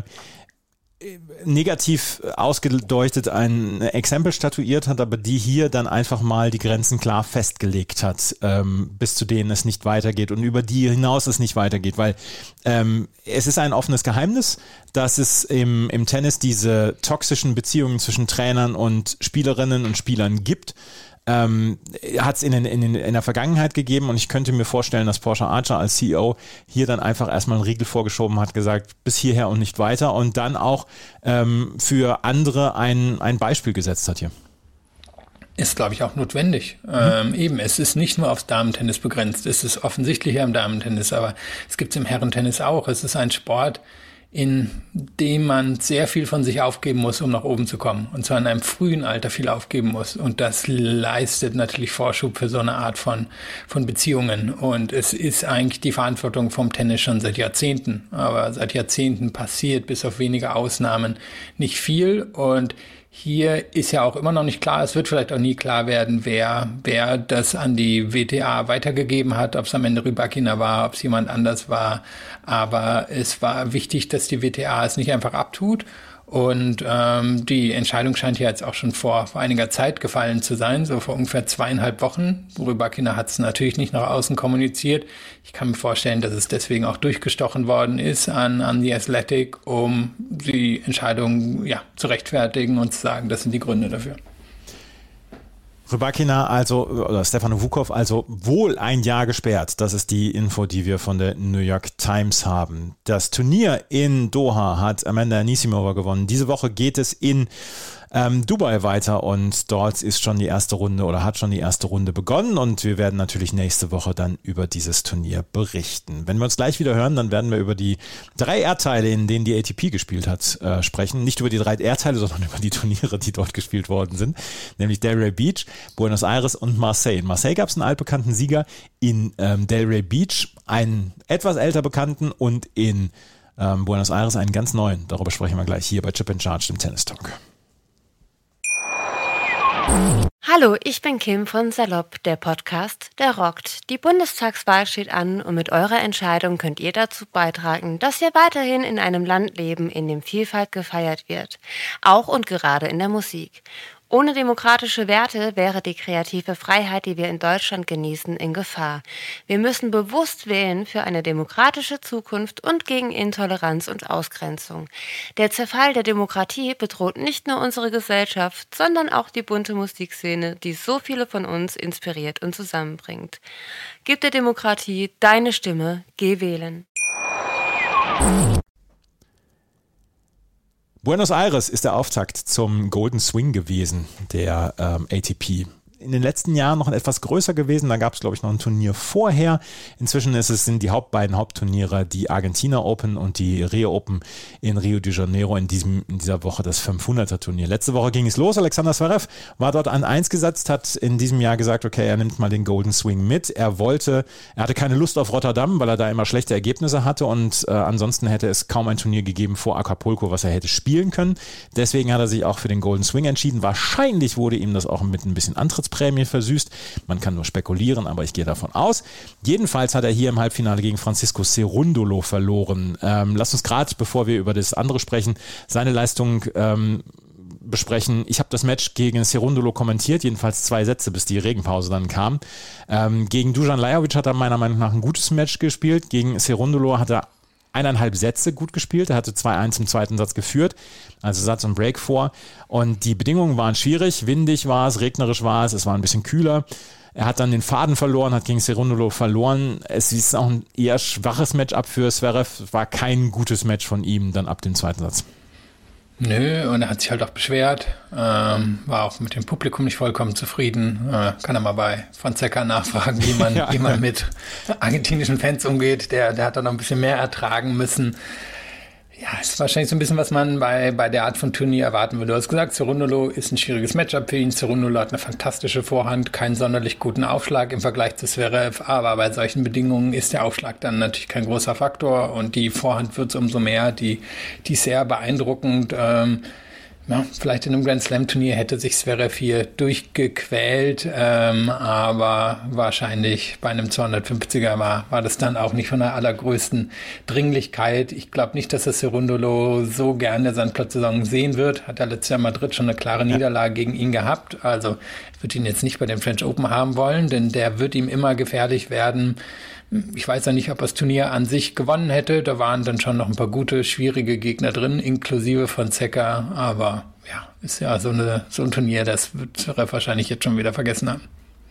negativ ausgedeutet ein Exempel statuiert hat, aber die hier dann einfach mal die Grenzen klar festgelegt hat, bis zu denen es nicht weitergeht und über die hinaus es nicht weitergeht, weil es ist ein offenes Geheimnis, dass es im Tennis diese toxischen Beziehungen zwischen Trainern und Spielerinnen und Spielern gibt. Hat es in der Vergangenheit gegeben und ich könnte mir vorstellen, dass Portia Archer als CEO hier dann einfach erstmal einen Riegel vorgeschoben hat, gesagt, bis hierher und nicht weiter und dann auch für andere ein Beispiel gesetzt hat hier. Ist, glaube ich, auch notwendig. Es ist nicht nur aufs Damentennis begrenzt, es ist offensichtlicher im Damentennis, aber es gibt es im Herrentennis auch. Es ist ein Sport, in dem man sehr viel von sich aufgeben muss, um nach oben zu kommen. Und zwar in einem frühen Alter viel aufgeben muss. Und das leistet natürlich Vorschub für so eine Art von Beziehungen. Und es ist eigentlich die Verantwortung vom Tennis schon seit Jahrzehnten. Aber seit Jahrzehnten passiert bis auf wenige Ausnahmen nicht viel. Und hier ist ja auch immer noch nicht klar, es wird vielleicht auch nie klar werden, wer das an die WTA weitergegeben hat, ob es am Ende Rybakina war, ob es jemand anders war. Aber es war wichtig, dass die WTA es nicht einfach abtut. Und die Entscheidung scheint ja jetzt auch schon vor einiger Zeit gefallen zu sein, so vor ungefähr 2,5 Wochen. Rybakina hat es natürlich nicht nach außen kommuniziert. Ich kann mir vorstellen, dass es deswegen auch durchgestochen worden ist an The Athletic, um die Entscheidung zu rechtfertigen und zu sagen, das sind die Gründe dafür. Rybakina oder Stefano Vukov wohl ein Jahr gesperrt. Das ist die Info, die wir von der New York Times haben. Das Turnier in Doha hat Amanda Anisimova gewonnen. Diese Woche geht es in Dubai weiter und dort ist schon die erste Runde oder hat schon die erste Runde begonnen und wir werden natürlich nächste Woche dann über dieses Turnier berichten. Wenn wir uns gleich wieder hören, dann werden wir über die 3 Erdteile, in denen die ATP gespielt hat, sprechen. Nicht über die 3 Erdteile, sondern über die Turniere, die dort gespielt worden sind, nämlich Delray Beach, Buenos Aires und Marseille. In Marseille gab es einen altbekannten Sieger, in Delray Beach einen etwas älter bekannten und in Buenos Aires einen ganz neuen. Darüber sprechen wir gleich hier bei Chip & Charge, dem Tennis Talk. Hallo, ich bin Kim von Salopp, der Podcast, der rockt. Die Bundestagswahl steht an und mit eurer Entscheidung könnt ihr dazu beitragen, dass wir weiterhin in einem Land leben, in dem Vielfalt gefeiert wird. Auch und gerade in der Musik. Ohne demokratische Werte wäre die kreative Freiheit, die wir in Deutschland genießen, in Gefahr. Wir müssen bewusst wählen für eine demokratische Zukunft und gegen Intoleranz und Ausgrenzung. Der Zerfall der Demokratie bedroht nicht nur unsere Gesellschaft, sondern auch die bunte Musikszene, die so viele von uns inspiriert und zusammenbringt. Gib der Demokratie deine Stimme, geh wählen. Buenos Aires ist der Auftakt zum Golden Swing gewesen, der ATP. In den letzten Jahren noch etwas größer gewesen, da gab es, glaube ich, noch ein Turnier vorher. Inzwischen sind die beiden Hauptturniere die Argentina Open und die Rio Open in Rio de Janeiro in dieser Woche das 500er Turnier. Letzte Woche ging es los, Alexander Zverev war dort an 1 gesetzt, hat in diesem Jahr gesagt, okay, er nimmt mal den Golden Swing mit. Er hatte keine Lust auf Rotterdam, weil er da immer schlechte Ergebnisse hatte und ansonsten hätte es kaum ein Turnier gegeben vor Acapulco, was er hätte spielen können. Deswegen hat er sich auch für den Golden Swing entschieden. Wahrscheinlich wurde ihm das auch mit ein bisschen Antrittsprämie versüßt. Man kann nur spekulieren, aber ich gehe davon aus. Jedenfalls hat er hier im Halbfinale gegen Francisco Cerúndolo verloren. Lass uns gerade, bevor wir über das andere sprechen, seine Leistung besprechen. Ich habe das Match gegen Cerúndolo kommentiert, jedenfalls 2 Sätze, bis die Regenpause dann kam. Gegen Dusan Lajovic hat er meiner Meinung nach ein gutes Match gespielt. Gegen Cerúndolo hat er 1,5 Sätze gut gespielt. Er hatte 2-1 im zweiten Satz geführt, also Satz und Break vor. Und die Bedingungen waren schwierig. Windig war es, regnerisch war es war ein bisschen kühler. Er hat dann den Faden verloren, hat gegen Cerúndolo verloren. Es ist auch ein eher schwaches Matchup für Zverev. War kein gutes Match von ihm dann ab dem zweiten Satz. Nö, und er hat sich halt auch beschwert, war auch mit dem Publikum nicht vollkommen zufrieden. Kann er mal bei Fonseca nachfragen, wie man mit argentinischen Fans umgeht. Der hat da noch ein bisschen mehr ertragen müssen. Ja, ist wahrscheinlich so ein bisschen, was man bei der Art von Turnier erwarten würde. Du hast gesagt, Cerúndolo ist ein schwieriges Matchup für ihn. Cerúndolo hat eine fantastische Vorhand, keinen sonderlich guten Aufschlag im Vergleich zu Zverev, aber bei solchen Bedingungen ist der Aufschlag dann natürlich kein großer Faktor und die Vorhand wird es umso mehr, die ist sehr beeindruckend. Vielleicht in einem Grand Slam Turnier hätte sich Zverev hier durchgequält, aber wahrscheinlich bei einem 250er war das dann auch nicht von der allergrößten Dringlichkeit. Ich glaube nicht, dass das Cerúndolo so gerne Sandplatzsaison sehen wird. Hat er letztes Jahr in Madrid schon eine klare Niederlage gegen ihn gehabt. Also ich würde ihn jetzt nicht bei dem French Open haben wollen, denn der wird ihm immer gefährlich werden. Ich weiß ja nicht, ob er das Turnier an sich gewonnen hätte. Da waren dann schon noch ein paar gute, schwierige Gegner drin, inklusive von Zecker. Aber ja, ist ja so ein Turnier, das wird Zverev wahrscheinlich jetzt schon wieder vergessen haben.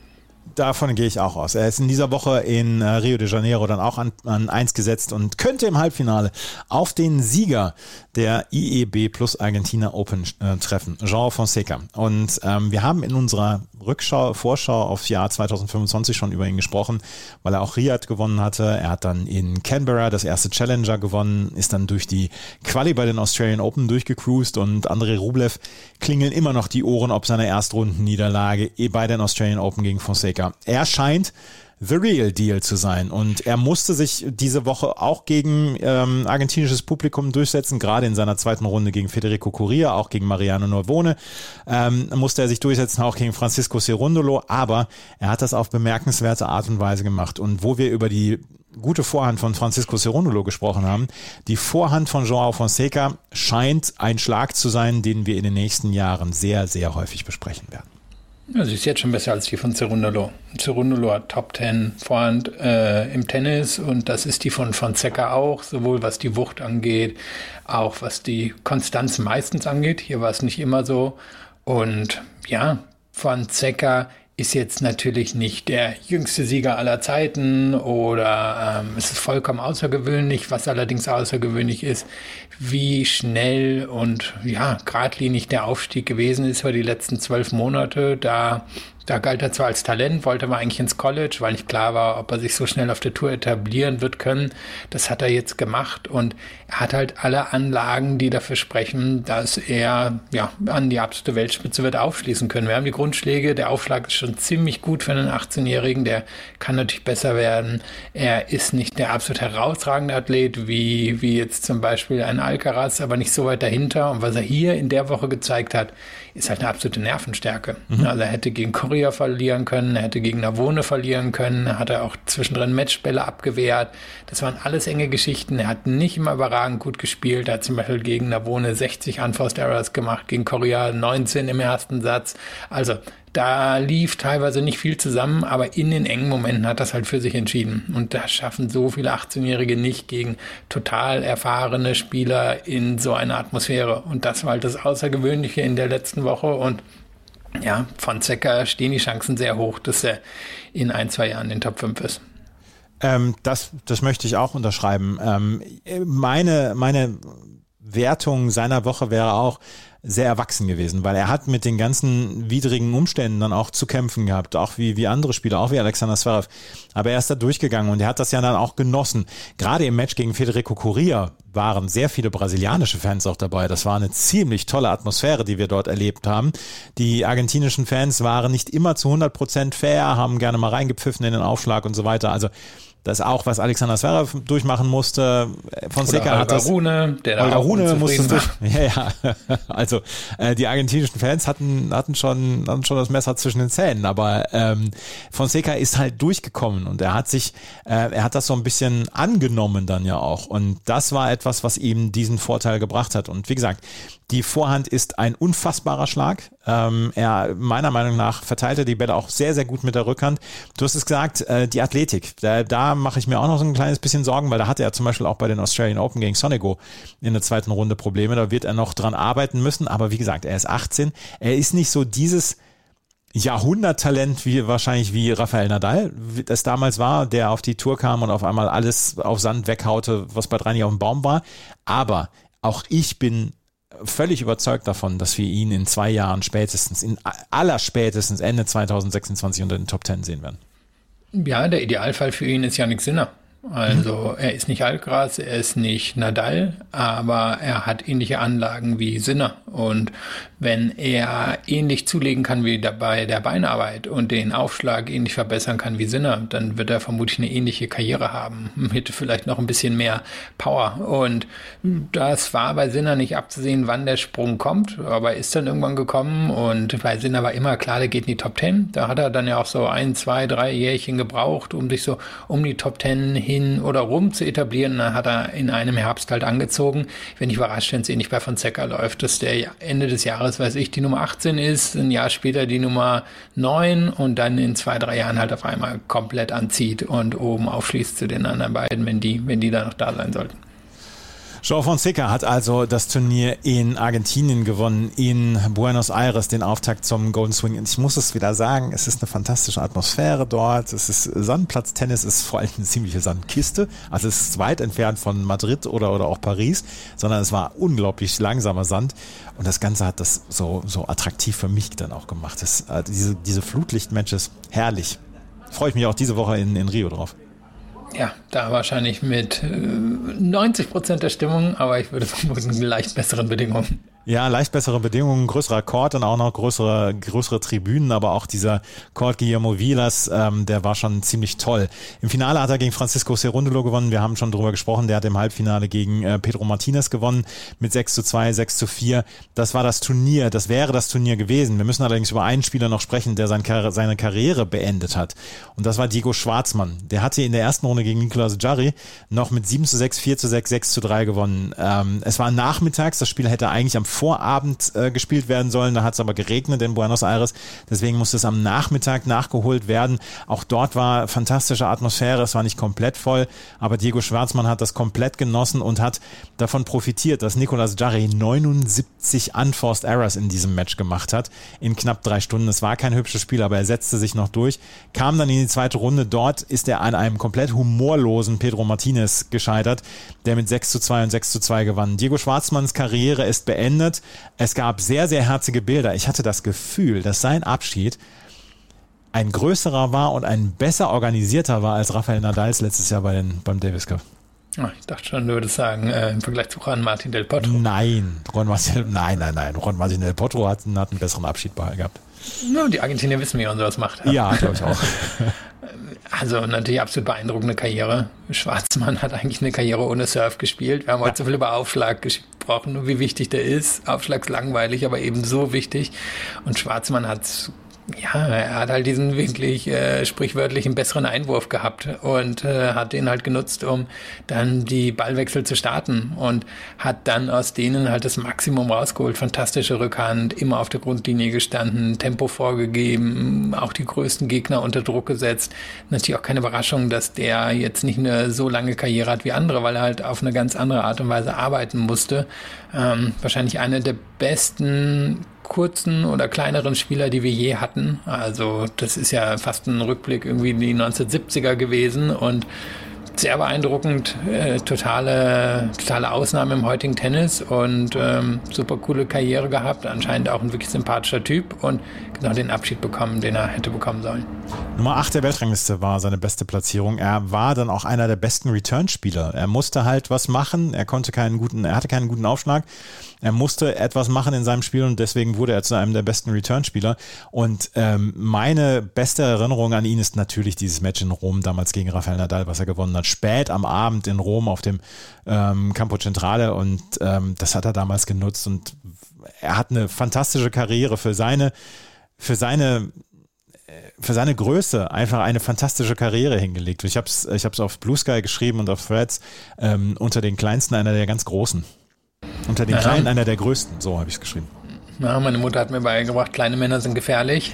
Davon gehe ich auch aus. Er ist in dieser Woche in Rio de Janeiro dann auch an 1 gesetzt und könnte im Halbfinale auf den Sieger der IEB plus Argentina Open treffen, João Fonseca. Und wir haben in unserer Vorschau aufs Jahr 2025 schon über ihn gesprochen, weil er auch Riyadh gewonnen hatte. Er hat dann in Canberra das erste Challenger gewonnen, ist dann durch die Quali bei den Australian Open durchgecruised und Andrei Rublev klingeln immer noch die Ohren ob seiner Erstrundenniederlage bei den Australian Open gegen Fonseca. Er scheint the real deal zu sein und er musste sich diese Woche auch gegen argentinisches Publikum durchsetzen, gerade in seiner zweiten Runde gegen Federico Coria, auch gegen Mariano Narbonne musste er sich durchsetzen, auch gegen Francisco Cerúndolo, aber er hat das auf bemerkenswerte Art und Weise gemacht und wo wir über die gute Vorhand von Francisco Cerúndolo gesprochen haben, die Vorhand von João Fonseca scheint ein Schlag zu sein, den wir in den nächsten Jahren sehr, sehr häufig besprechen werden. Ja, sie ist jetzt schon besser als die von Cerúndolo. Cerúndolo hat Top 10 Vorhand im Tennis und das ist die von Fonseca auch, sowohl was die Wucht angeht, auch was die Konstanz meistens angeht. Hier war es nicht immer so. Und ja, Fonseca ist jetzt natürlich nicht der jüngste Sieger aller Zeiten oder es ist vollkommen außergewöhnlich. Was allerdings außergewöhnlich ist, wie schnell und ja geradlinig der Aufstieg gewesen ist über die letzten 12 Monate. Da galt er zwar als Talent, wollte aber eigentlich ins College, weil nicht klar war, ob er sich so schnell auf der Tour etablieren wird können. Das hat er jetzt gemacht und er hat halt alle Anlagen, die dafür sprechen, dass er ja an die absolute Weltspitze wird aufschließen können. Wir haben die Grundschläge, der Aufschlag ist schon ziemlich gut für einen 18-Jährigen, der kann natürlich besser werden. Er ist nicht der absolut herausragende Athlet, wie jetzt zum Beispiel ein Alcaraz, aber nicht so weit dahinter. Und was er hier in der Woche gezeigt hat, ist halt eine absolute Nervenstärke. Also er hätte gegen Coria Coria verlieren können, er hätte gegen Navone verlieren können, er hatte auch zwischendrin Matchbälle abgewehrt. Das waren alles enge Geschichten. Er hat nicht immer überragend gut gespielt. Er hat zum Beispiel gegen Navone 60 Unforced Errors gemacht, gegen Coria 19 im ersten Satz. Also da lief teilweise nicht viel zusammen, aber in den engen Momenten hat das halt für sich entschieden. Und das schaffen so viele 18-Jährige nicht gegen total erfahrene Spieler in so einer Atmosphäre. Und das war halt das Außergewöhnliche in der letzten Woche. Und ja, Fonseca stehen die Chancen sehr hoch, dass er in 1-2 Jahren in den Top 5 ist. Das möchte ich auch unterschreiben. Meine Wertung seiner Woche wäre auch sehr erwachsen gewesen, weil er hat mit den ganzen widrigen Umständen dann auch zu kämpfen gehabt, auch wie andere Spieler, auch wie Alexander Zverev. Aber er ist da durchgegangen und er hat das ja dann auch genossen. Gerade im Match gegen Federico Coria waren sehr viele brasilianische Fans auch dabei. Das war eine ziemlich tolle Atmosphäre, die wir dort erlebt haben. Die argentinischen Fans waren nicht immer zu 100% fair, haben gerne mal reingepfiffen in den Aufschlag und so weiter. Also das ist auch, was Alexander Zverev durchmachen musste. Fonseca hat das. Rune, der da auch Rune musste es durch. war. Ja. Also die argentinischen Fans hatten schon das Messer zwischen den Zähnen, aber Fonseca ist halt durchgekommen und er hat das so ein bisschen angenommen dann ja auch. Und das war etwas, was ihm diesen Vorteil gebracht hat. Und wie gesagt, die Vorhand ist ein unfassbarer Schlag. Er, meiner Meinung nach, verteilte die Bälle auch sehr, sehr gut mit der Rückhand. Du hast es gesagt, die Athletik. Da mache ich mir auch noch so ein kleines bisschen Sorgen, weil da hatte er zum Beispiel auch bei den Australian Open gegen Sonego in der zweiten Runde Probleme. Da wird er noch dran arbeiten müssen. Aber wie gesagt, er ist 18. Er ist nicht so dieses Jahrhunderttalent wie Rafael Nadal, das damals war, der auf die Tour kam und auf einmal alles auf Sand weghaute, was bei 3 nicht auf dem Baum war. Aber auch ich bin völlig überzeugt davon, dass wir ihn in 2 Jahren allerspätestens Ende 2026 unter den Top 10 sehen werden. Ja, der Idealfall für ihn ist Jannik Sinner. Also er ist nicht Alcaraz, er ist nicht Nadal, aber er hat ähnliche Anlagen wie Sinner. Und wenn er ähnlich zulegen kann wie bei der Beinarbeit und den Aufschlag ähnlich verbessern kann wie Sinner, dann wird er vermutlich eine ähnliche Karriere haben, mit vielleicht noch ein bisschen mehr Power. Und das war bei Sinner nicht abzusehen, wann der Sprung kommt, aber ist dann irgendwann gekommen. Und bei Sinner war immer klar, der geht in die Top 10. Da hat er dann ja auch so 1, 2, 3 Jährchen gebraucht, um sich so um die Top 10 hin oder rum zu etablieren. Dann hat er in einem Herbst halt angezogen. Wenn ich überrascht, wenn es ähnlich bei Fonseca läuft, dass der Ende des Jahres, weiß ich, die Nummer 18 ist, ein Jahr später die Nummer 9 und dann in 2, 3 Jahren halt auf einmal komplett anzieht und oben aufschließt zu den anderen beiden, wenn die da noch da sein sollten. João Fonseca hat also das Turnier in Argentinien gewonnen, in Buenos Aires, den Auftakt zum Golden Swing. Und ich muss es wieder sagen, es ist eine fantastische Atmosphäre dort. Es ist Sandplatztennis, ist vor allem eine ziemliche Sandkiste. Also es ist weit entfernt von Madrid oder auch Paris, sondern es war unglaublich langsamer Sand. Und das Ganze hat das so attraktiv für mich dann auch gemacht. Diese Flutlichtmatches, herrlich. Freue ich mich auch diese Woche in Rio drauf. Ja, da wahrscheinlich mit 90% der Stimmung, aber ich würde vermuten, leicht besseren Bedingungen. Ja, leicht bessere Bedingungen, größerer Court und auch noch größere Tribünen, aber auch dieser Court Guillermo Vilas, der war schon ziemlich toll. Im Finale hat er gegen Francisco Cerúndolo gewonnen, wir haben schon drüber gesprochen, der hat im Halbfinale gegen Pedro Martinez gewonnen mit 6:2, 6:4. Das war das Turnier, das wäre das Turnier gewesen. Wir müssen allerdings über einen Spieler noch sprechen, der seine Karriere beendet hat. Und das war Diego Schwartzmann. Der hatte in der ersten Runde gegen Nicolas Jarry noch mit 7:6, 4:6, 6:3 gewonnen. Es war nachmittags, das Spiel hätte eigentlich am Vorabend gespielt werden sollen, da hat es aber geregnet in Buenos Aires, deswegen musste es am Nachmittag nachgeholt werden. Auch dort war fantastische Atmosphäre, es war nicht komplett voll, aber Diego Schwartzmann hat das komplett genossen und hat davon profitiert, dass Nicolas Jarry 79 Unforced Errors in diesem Match gemacht hat, in knapp 3 Stunden. Es war kein hübsches Spiel, aber er setzte sich noch durch, kam dann in die zweite Runde, dort ist er an einem komplett humorlosen Pedro Martinez gescheitert, der mit 6:2 und 6:2 gewann. Diego Schwartzmanns Karriere ist beendet. Es gab sehr, sehr herzige Bilder. Ich hatte das Gefühl, dass sein Abschied ein größerer war und ein besser organisierter war als Rafael Nadals letztes Jahr beim Davis Cup. Ich dachte schon, du würdest sagen, im Vergleich zu Juan Martín del Potro. Nein, Juan Martín del Potro hat einen besseren Abschied gehabt. No, die Argentinier wissen, wie man sowas macht. Ja, glaube ich auch. Also natürlich absolut beeindruckende Karriere. Schwartzmann hat eigentlich eine Karriere ohne Surf gespielt. Wir haben heute so viel über Aufschlag gesprochen, wie wichtig der ist. Aufschlag ist langweilig, aber eben so wichtig. Und Schwartzmann hat Ja, er hat halt diesen wirklich sprichwörtlichen besseren Einwurf gehabt und hat den halt genutzt, um dann die Ballwechsel zu starten und hat dann aus denen halt das Maximum rausgeholt. Fantastische Rückhand, immer auf der Grundlinie gestanden, Tempo vorgegeben, auch die größten Gegner unter Druck gesetzt. Natürlich auch keine Überraschung, dass der jetzt nicht eine so lange Karriere hat wie andere, weil er halt auf eine ganz andere Art und Weise arbeiten musste. Wahrscheinlich einer der besten kurzen oder kleineren Spieler, die wir je hatten. Also das ist ja fast ein Rückblick irgendwie in die 1970er gewesen und sehr beeindruckend, totale Ausnahme im heutigen Tennis und super coole Karriere gehabt, anscheinend auch ein wirklich sympathischer Typ und genau den Abschied bekommen, den er hätte bekommen sollen. Nummer 8 der Weltrangliste war seine beste Platzierung. Er war dann auch einer der besten Return-Spieler. Er musste halt was machen, er hatte keinen guten Aufschlag. Er musste etwas machen in seinem Spiel und deswegen wurde er zu einem der besten Return-Spieler. Und meine beste Erinnerung an ihn ist natürlich dieses Match in Rom damals gegen Rafael Nadal, was er gewonnen hat. Spät am Abend in Rom auf dem Campo Centrale und das hat er damals genutzt und er hat eine fantastische Karriere für seine Größe einfach eine fantastische Karriere hingelegt. Ich hab's auf Blue Sky geschrieben und auf Threads, unter den Kleinsten einer der ganz Großen. Unter den Kleinen einer der Größten, so habe ich es geschrieben. Ja, meine Mutter hat mir beigebracht, kleine Männer sind gefährlich,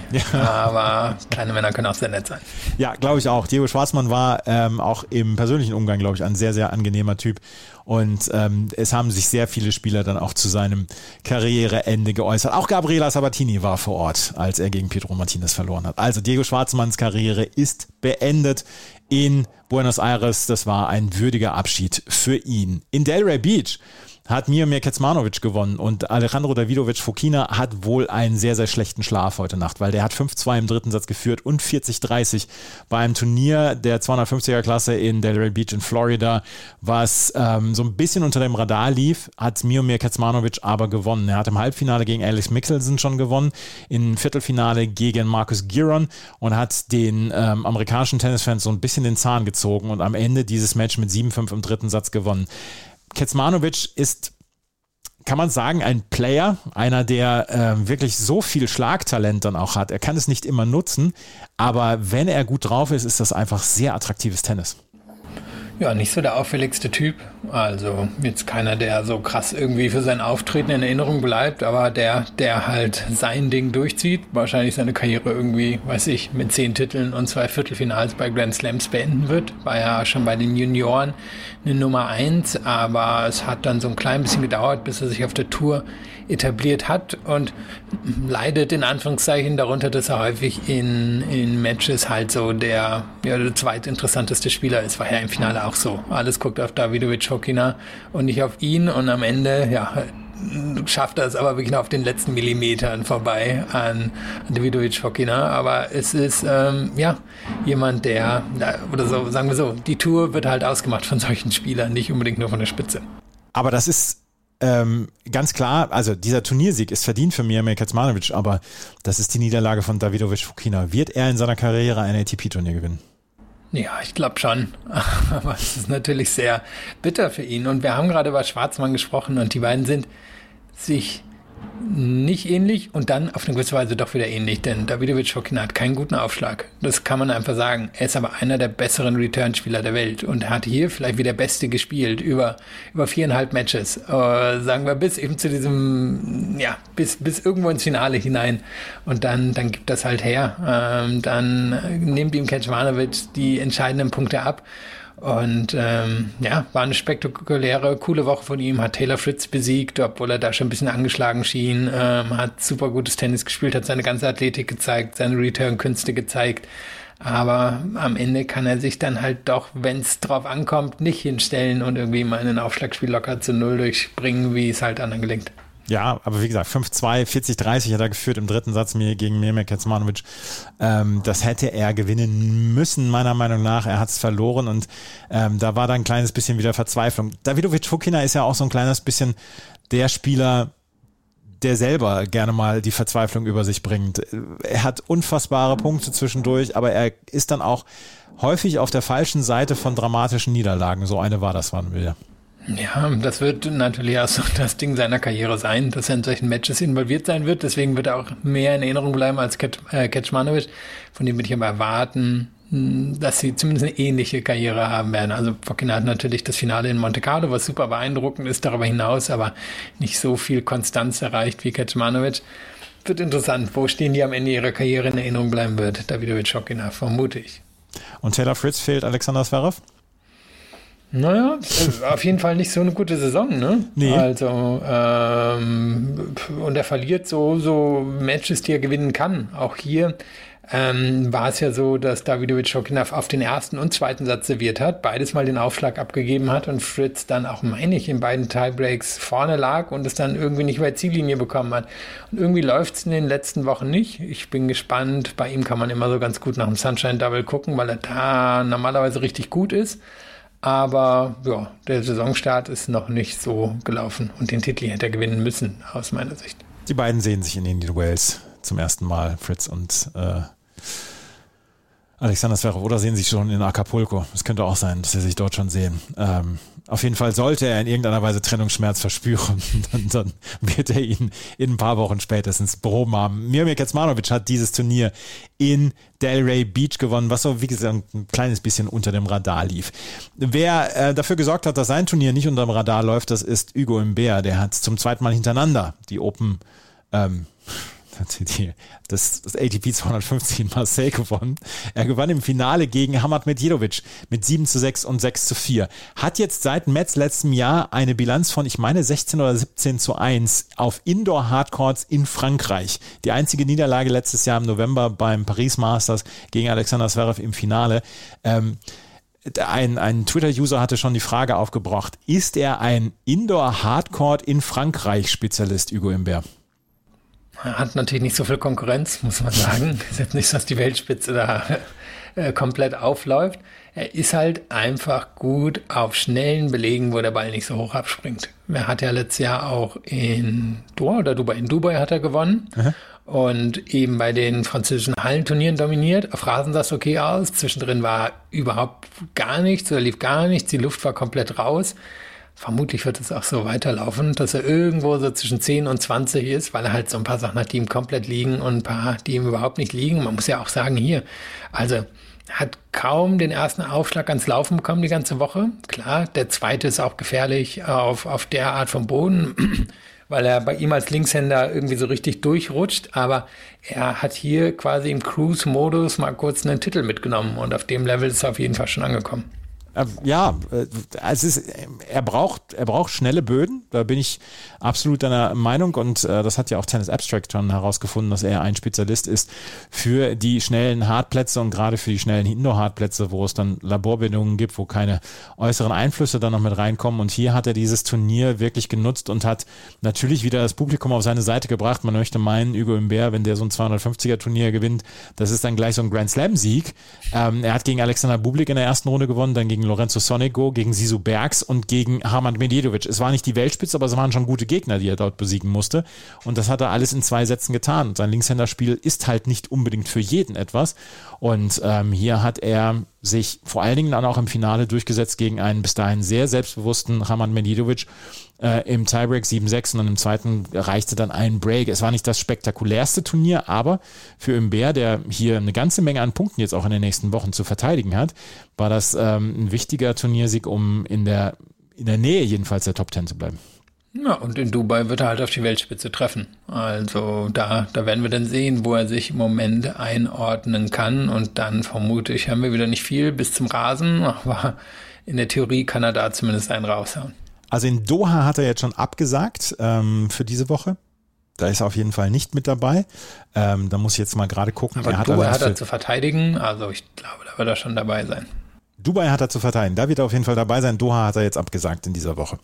aber kleine Männer können auch sehr nett sein. Ja, glaube ich auch. Diego Schwartzman war auch im persönlichen Umgang, glaube ich, ein sehr, sehr angenehmer Typ. Und es haben sich sehr viele Spieler dann auch zu seinem Karriereende geäußert. Auch Gabriela Sabatini war vor Ort, als er gegen Pedro Martinez verloren hat. Also Diego Schwartzmans Karriere ist beendet in Buenos Aires. Das war ein würdiger Abschied für ihn. In Delray Beach hat Miomir Kecmanovic gewonnen und Alejandro Davidovich Fokina hat wohl einen sehr, sehr schlechten Schlaf heute Nacht, weil der hat 5-2 im dritten Satz geführt und 40-30 bei einem Turnier der 250er-Klasse in Delray Beach in Florida, was so ein bisschen unter dem Radar lief, hat Miomir Kecmanovic aber gewonnen. Er hat im Halbfinale gegen Alex Michelsen schon gewonnen, im Viertelfinale gegen Marcus Giron und hat den amerikanischen Tennisfans so ein bisschen den Zahn gezogen und am Ende dieses Match mit 7-5 im dritten Satz gewonnen. Kecmanovic ist, kann man sagen, ein Player, einer, der wirklich so viel Schlagtalent dann auch hat. Er kann es nicht immer nutzen, aber wenn er gut drauf ist, ist das einfach sehr attraktives Tennis. Ja, nicht so der auffälligste Typ. Also jetzt keiner, der so krass irgendwie für sein Auftreten in Erinnerung bleibt, aber der halt sein Ding durchzieht, wahrscheinlich seine Karriere irgendwie, weiß ich, mit 10 Titeln und 2 Viertelfinals bei Grand Slams beenden wird. War ja schon bei den Junioren eine Nummer 1, aber es hat dann so ein klein bisschen gedauert, bis er sich auf der Tour etabliert hat und leidet in Anführungszeichen darunter, dass er häufig in Matches halt so der zweitinteressanteste Spieler ist. War ja im Finale auch so. Alles guckt auf Davidovich Fokina und nicht auf ihn und am Ende, schafft er es aber wirklich noch auf den letzten Millimetern vorbei an Davidovich Fokina. Aber es ist, jemand, der, oder so, sagen wir so, die Tour wird halt ausgemacht von solchen Spielern, nicht unbedingt nur von der Spitze. Aber das ist ganz klar, also dieser Turniersieg ist verdient für Miomir Kecmanovic, aber das ist die Niederlage von Davidovich Fokina. Wird er in seiner Karriere ein ATP-Turnier gewinnen? Ja, ich glaube schon. Aber es ist natürlich sehr bitter für ihn. Und wir haben gerade über Schwartzman gesprochen und die beiden sind sich nicht ähnlich und dann auf eine gewisse Weise doch wieder ähnlich, denn Davidovich Fokina hat keinen guten Aufschlag. Das kann man einfach sagen. Er ist aber einer der besseren Return-Spieler der Welt und hat hier vielleicht wie der Beste gespielt über 4,5 Matches. Sagen wir bis eben zu diesem, bis irgendwo ins Finale hinein und dann gibt das halt her. Dann nimmt ihm Kecmanovic die entscheidenden Punkte ab. Und war eine spektakuläre, coole Woche von ihm, hat Taylor Fritz besiegt, obwohl er da schon ein bisschen angeschlagen schien, hat super gutes Tennis gespielt, hat seine ganze Athletik gezeigt, seine Return-Künste gezeigt, aber am Ende kann er sich dann halt doch, wenn es drauf ankommt, nicht hinstellen und irgendwie mal einen Aufschlagspiel locker zu 0 durchbringen, wie es halt anderen gelingt. Ja, aber wie gesagt, 5-2, 40-30 hat er geführt im dritten Satz gegen Miomir Kecmanovic. Das hätte er gewinnen müssen, meiner Meinung nach. Er hat es verloren und da war dann ein kleines bisschen wieder Verzweiflung. Davidovich Fokina ist ja auch so ein kleines bisschen der Spieler, der selber gerne mal die Verzweiflung über sich bringt. Er hat unfassbare Punkte zwischendurch, aber er ist dann auch häufig auf der falschen Seite von dramatischen Niederlagen. So eine war das, wann will. Ja, das wird natürlich auch so das Ding seiner Karriere sein, dass er in solchen Matches involviert sein wird. Deswegen wird er auch mehr in Erinnerung bleiben als Kecmanovic. Von dem würde ich aber erwarten, dass sie zumindest eine ähnliche Karriere haben werden. Also Fokina hat natürlich das Finale in Monte Carlo, was super beeindruckend ist, darüber hinaus aber nicht so viel Konstanz erreicht wie Kecmanovic. Wird interessant, wo stehen die am Ende ihrer Karriere in Erinnerung bleiben wird. Davidovic, Fokina, vermute ich. Und Taylor Fritz fehlt Alexander Zverev? Naja, auf jeden Fall nicht so eine gute Saison, ne? Nee. Also, und er verliert so Matches, die er gewinnen kann. Auch hier war es ja so, dass Davidovic Fokina auf den ersten und zweiten Satz serviert hat, beides mal den Aufschlag abgegeben hat und Fritz dann auch, meine ich, in beiden Tiebreaks vorne lag und es dann irgendwie nicht über die Ziellinie bekommen hat. Und irgendwie läuft es in den letzten Wochen nicht. Ich bin gespannt. Bei ihm kann man immer so ganz gut nach dem Sunshine Double gucken, weil er da normalerweise richtig gut ist. Aber ja, der Saisonstart ist noch nicht so gelaufen und den Titel hätte er gewinnen müssen, aus meiner Sicht. Die beiden sehen sich in Indian Wells zum ersten Mal, Fritz und Alexander Zverev, oder sehen sich schon in Acapulco. Es könnte auch sein, dass sie sich dort schon sehen. Auf jeden Fall sollte er in irgendeiner Weise Trennungsschmerz verspüren, dann wird er ihn in ein paar Wochen spätestens behoben haben. Miomir Kecmanovic hat dieses Turnier in Delray Beach gewonnen, was so, wie gesagt, ein kleines bisschen unter dem Radar lief. Wer dafür gesorgt hat, dass sein Turnier nicht unter dem Radar läuft, das ist Hugo Humbert. Der hat zum zweiten Mal hintereinander die Open das ATP 250 in Marseille gewonnen. Er gewann im Finale gegen Hamad Medjedovic mit 7:6 und 6:4. Hat jetzt seit Metz letztem Jahr eine Bilanz von, ich meine, 16 oder 17:1 auf Indoor-Hardcourts in Frankreich. Die einzige Niederlage letztes Jahr im November beim Paris Masters gegen Alexander Zverev im Finale. Ein Twitter-User hatte schon die Frage aufgebracht, ist er ein Indoor-Hardcourt in Frankreich-Spezialist, Hugo Humbert? Er hat natürlich nicht so viel Konkurrenz, muss man sagen. Es ist jetzt nicht so, dass die Weltspitze da komplett aufläuft. Er ist halt einfach gut auf schnellen Belegen, wo der Ball nicht so hoch abspringt. Er hat ja letztes Jahr auch in Dubai hat er gewonnen. Mhm. Und eben bei den französischen Hallenturnieren dominiert. Auf Rasen sah es okay aus. Zwischendrin war überhaupt gar nichts oder lief gar nichts. Die Luft war komplett raus. Vermutlich wird es auch so weiterlaufen, dass er irgendwo so zwischen 10 und 20 ist, weil er halt so ein paar Sachen hat, die ihm komplett liegen und ein paar, die ihm überhaupt nicht liegen. Man muss ja auch sagen, hier, also er hat kaum den ersten Aufschlag ans Laufen bekommen die ganze Woche. Klar, der zweite ist auch gefährlich auf der Art von Boden, weil er bei ihm als Linkshänder irgendwie so richtig durchrutscht. Aber er hat hier quasi im Cruise-Modus mal kurz einen Titel mitgenommen und auf dem Level ist er auf jeden Fall schon angekommen. Ja, er braucht schnelle Böden, da bin ich absolut deiner Meinung und das hat ja auch Tennis Abstract schon herausgefunden, dass er ein Spezialist ist für die schnellen Hartplätze und gerade für die schnellen Indoor-Hartplätze, wo es dann Laborbedingungen gibt, wo keine äußeren Einflüsse dann noch mit reinkommen und hier hat er dieses Turnier wirklich genutzt und hat natürlich wieder das Publikum auf seine Seite gebracht. Man möchte meinen, Hugo Humbert, wenn der so ein 250er Turnier gewinnt, das ist dann gleich so ein Grand Slam Sieg. Er hat gegen Alexander Bublik in der ersten Runde gewonnen, dann gegen Lorenzo Sonego, gegen Sisu Bergs und gegen Hamad Medjedovic. Es war nicht die Weltspitze, aber es waren schon gute Gegner, die er dort besiegen musste. Und das hat er alles in 2 Sätzen getan. Und sein Linkshänderspiel ist halt nicht unbedingt für jeden etwas. Und hier hat er sich vor allen Dingen dann auch im Finale durchgesetzt gegen einen bis dahin sehr selbstbewussten Hamad Medjedovic im Tiebreak 7:6 und dann im zweiten reichte dann ein Break. Es war nicht das spektakulärste Turnier, aber für Humbert, der hier eine ganze Menge an Punkten jetzt auch in den nächsten Wochen zu verteidigen hat, war das ein wichtiger Turniersieg, um in der Nähe jedenfalls der Top 10 zu bleiben. Ja, und in Dubai wird er halt auf die Weltspitze treffen. Also da werden wir dann sehen, wo er sich im Moment einordnen kann. Und dann vermute ich, haben wir wieder nicht viel bis zum Rasen, aber in der Theorie kann er da zumindest einen raushauen. Also in Doha hat er jetzt schon abgesagt für diese Woche. Da ist er auf jeden Fall nicht mit dabei. Da muss ich jetzt mal gerade gucken. Aber Dubai hat er zu verteidigen. Also ich glaube, da wird er schon dabei sein. Dubai hat er zu verteidigen. Da wird er auf jeden Fall dabei sein. Doha hat er jetzt abgesagt in dieser Woche.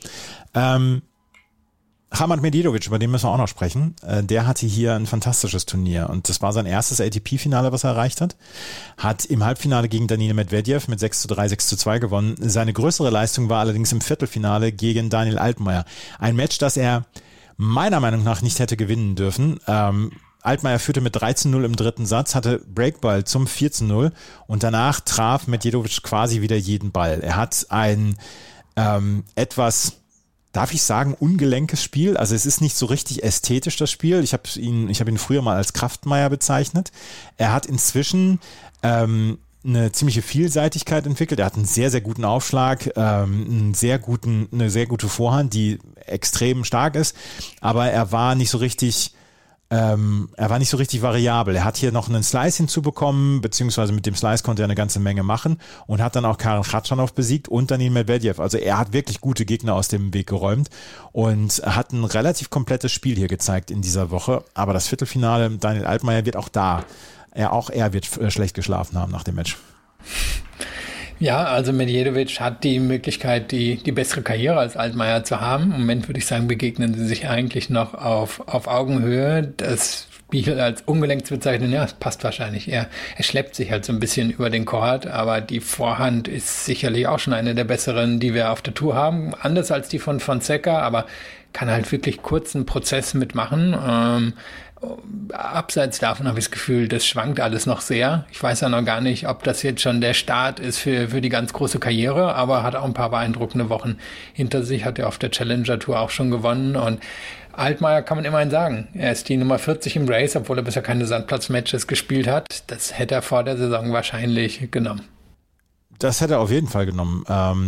Hamad Medjedovic, über den müssen wir auch noch sprechen. Der hatte hier ein fantastisches Turnier und das war sein erstes ATP-Finale, was er erreicht hat. Hat im Halbfinale gegen Daniil Medvedev mit 6:3, 6:2 gewonnen. Seine größere Leistung war allerdings im Viertelfinale gegen Daniel Altmaier. Ein Match, das er meiner Meinung nach nicht hätte gewinnen dürfen. Altmaier führte mit 13:0 im dritten Satz, hatte Breakball zum 4:0 und danach traf Medjedovic quasi wieder jeden Ball. Er hat ein etwas, darf ich sagen, ungelenkes Spiel. Also es ist nicht so richtig ästhetisch, das Spiel. Ich habe ihn früher mal als Kraftmeier bezeichnet. Er hat inzwischen eine ziemliche Vielseitigkeit entwickelt. Er hat einen sehr, sehr guten Aufschlag, eine sehr gute Vorhand, die extrem stark ist, aber er war nicht so richtig variabel. Er hat hier noch einen Slice hinzubekommen, beziehungsweise mit dem Slice konnte er eine ganze Menge machen und hat dann auch Karen Khachanov besiegt und dann ihn Medvedev. Also er hat wirklich gute Gegner aus dem Weg geräumt und hat ein relativ komplettes Spiel hier gezeigt in dieser Woche. Aber das Viertelfinale, Daniel Altmaier wird auch da. Er wird schlecht geschlafen haben nach dem Match. Ja, also Medvedev hat die Möglichkeit, die bessere Karriere als Altmaier zu haben. Im Moment würde ich sagen, begegnen sie sich eigentlich noch auf Augenhöhe. Das Spiel als ungelenkt zu bezeichnen, ja, das passt wahrscheinlich. Er schleppt sich halt so ein bisschen über den Court, aber die Vorhand ist sicherlich auch schon eine der besseren, die wir auf der Tour haben. Anders als die von Fonseca, aber kann halt wirklich kurzen Prozess mitmachen. Abseits davon habe ich das Gefühl, das schwankt alles noch sehr. Ich weiß ja noch gar nicht, ob das jetzt schon der Start ist für die ganz große Karriere, aber hat auch ein paar beeindruckende Wochen hinter sich, hat ja auf der Challenger Tour auch schon gewonnen und Altmaier kann man immerhin sagen. Er ist die Nummer 40 im Race, obwohl er bisher keine Sandplatz-Matches gespielt hat. Das hätte er vor der Saison wahrscheinlich genommen. Das hätte er auf jeden Fall genommen.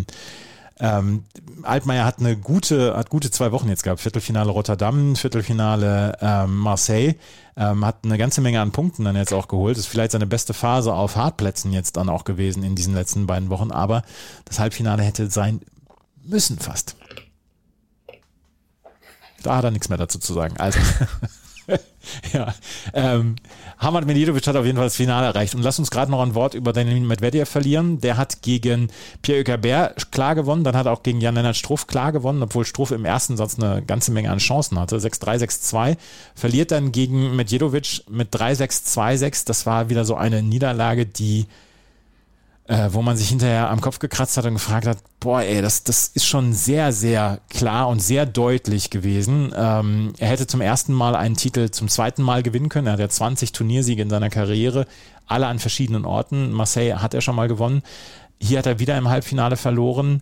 Altmaier hat gute 2 Wochen jetzt gehabt. Viertelfinale Rotterdam, Viertelfinale Marseille. Hat eine ganze Menge an Punkten dann jetzt auch geholt. Ist vielleicht seine beste Phase auf Hartplätzen jetzt dann auch gewesen in diesen letzten beiden Wochen. Aber das Halbfinale hätte sein müssen fast. Da hat er nichts mehr dazu zu sagen. Also, ja. Hamad Medvedev hat auf jeden Fall das Finale erreicht. Und lass uns gerade noch ein Wort über Daniil Medvedev verlieren. Der hat gegen Pierre Hugerbert klar gewonnen. Dann hat er auch gegen Jan-Lennart Struff klar gewonnen, obwohl Struff im ersten Satz eine ganze Menge an Chancen hatte. 6-3, 6-2. Verliert dann gegen Medvedev mit 3-6, 2-6. Das war wieder so eine Niederlage, wo man sich hinterher am Kopf gekratzt hat und gefragt hat, boah ey, das ist schon sehr, sehr klar und sehr deutlich gewesen. Er hätte zum ersten Mal einen Titel zum zweiten Mal gewinnen können. Er hat ja 20 Turniersiege in seiner Karriere, alle an verschiedenen Orten. Marseille hat er schon mal gewonnen. Hier hat er wieder im Halbfinale verloren.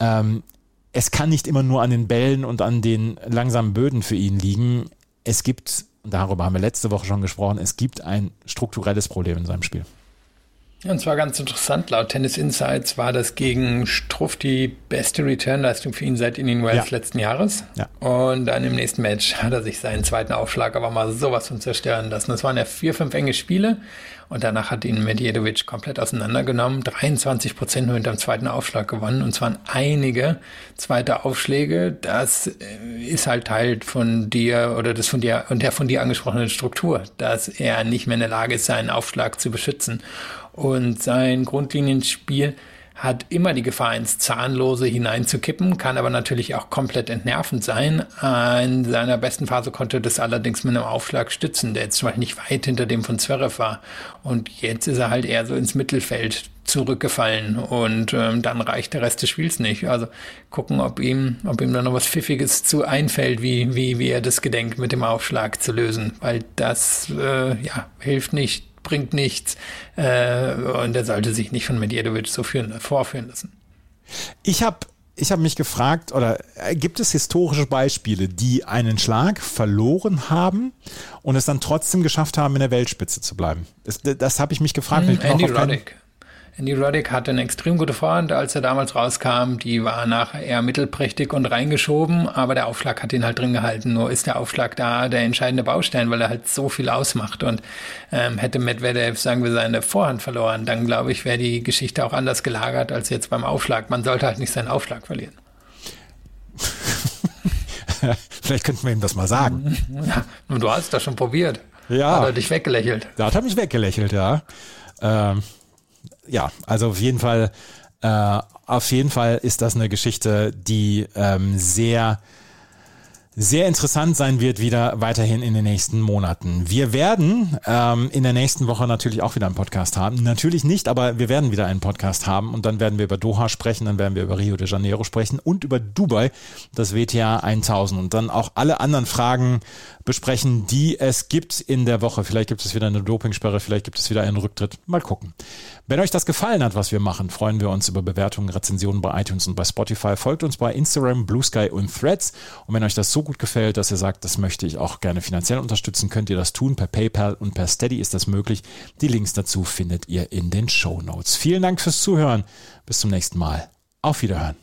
Es kann nicht immer nur an den Bällen und an den langsamen Böden für ihn liegen. Es gibt, darüber haben wir letzte Woche schon gesprochen, es gibt ein strukturelles Problem in seinem Spiel. Und zwar ganz interessant, laut Tennis Insights war das gegen Struff die beste Return-Leistung für ihn seit Indian Wells letzten Jahres. Ja. Und dann im nächsten Match hat er sich seinen zweiten Aufschlag aber mal sowas von zerstören lassen. Das waren ja 4-5 enge Spiele und danach hat ihn Medvedev komplett auseinandergenommen. 23% nur hinterm zweiten Aufschlag gewonnen und zwar einige zweite Aufschläge. Das ist halt Teil von dir oder das von dir und der von dir angesprochenen Struktur, dass er nicht mehr in der Lage ist, seinen Aufschlag zu beschützen. Und sein Grundlinienspiel hat immer die Gefahr, ins Zahnlose hineinzukippen, kann aber natürlich auch komplett entnervend sein. In seiner besten Phase konnte das allerdings mit einem Aufschlag stützen, der jetzt zum Beispiel nicht weit hinter dem von Zverev war. Und jetzt ist er halt eher so ins Mittelfeld zurückgefallen und dann reicht der Rest des Spiels nicht. Also gucken, ob ihm da noch was Pfiffiges zu einfällt, wie er das gedenkt, mit dem Aufschlag zu lösen, weil das hilft nicht, bringt nichts und er sollte sich nicht von Medvedev so vorführen lassen. Ich hab mich gefragt, oder gibt es historische Beispiele, die einen Schlag verloren haben und es dann trotzdem geschafft haben, in der Weltspitze zu bleiben? Das habe ich mich gefragt. Andy Roddick hatte eine extrem gute Vorhand, als er damals rauskam. Die war nachher eher mittelprächtig und reingeschoben, aber der Aufschlag hat ihn halt drin gehalten. Nur ist der Aufschlag da der entscheidende Baustein, weil er halt so viel ausmacht. Und hätte Medvedev, sagen wir, seine Vorhand verloren, dann glaube ich, wäre die Geschichte auch anders gelagert als jetzt beim Aufschlag. Man sollte halt nicht seinen Aufschlag verlieren. Vielleicht könnten wir ihm das mal sagen. Ja, nun, du hast das schon probiert. Ja. Hat er dich weggelächelt? Da hat er mich weggelächelt, ja. Ja, also auf jeden Fall ist das eine Geschichte, die sehr, sehr interessant sein wird wieder weiterhin in den nächsten Monaten. Wir werden in der nächsten Woche natürlich auch wieder einen Podcast haben. Natürlich nicht, aber wir werden wieder einen Podcast haben und dann werden wir über Doha sprechen, dann werden wir über Rio de Janeiro sprechen und über Dubai, das WTA 1000 und dann auch alle anderen Fragen besprechen, die es gibt in der Woche. Vielleicht gibt es wieder eine Dopingsperre, vielleicht gibt es wieder einen Rücktritt. Mal gucken. Wenn euch das gefallen hat, was wir machen, freuen wir uns über Bewertungen, Rezensionen bei iTunes und bei Spotify. Folgt uns bei Instagram, Blue Sky und Threads. Und wenn euch das so gut gefällt, dass ihr sagt, das möchte ich auch gerne finanziell unterstützen, könnt ihr das tun. Per PayPal und per Steady ist das möglich. Die Links dazu findet ihr in den Shownotes. Vielen Dank fürs Zuhören. Bis zum nächsten Mal. Auf Wiederhören.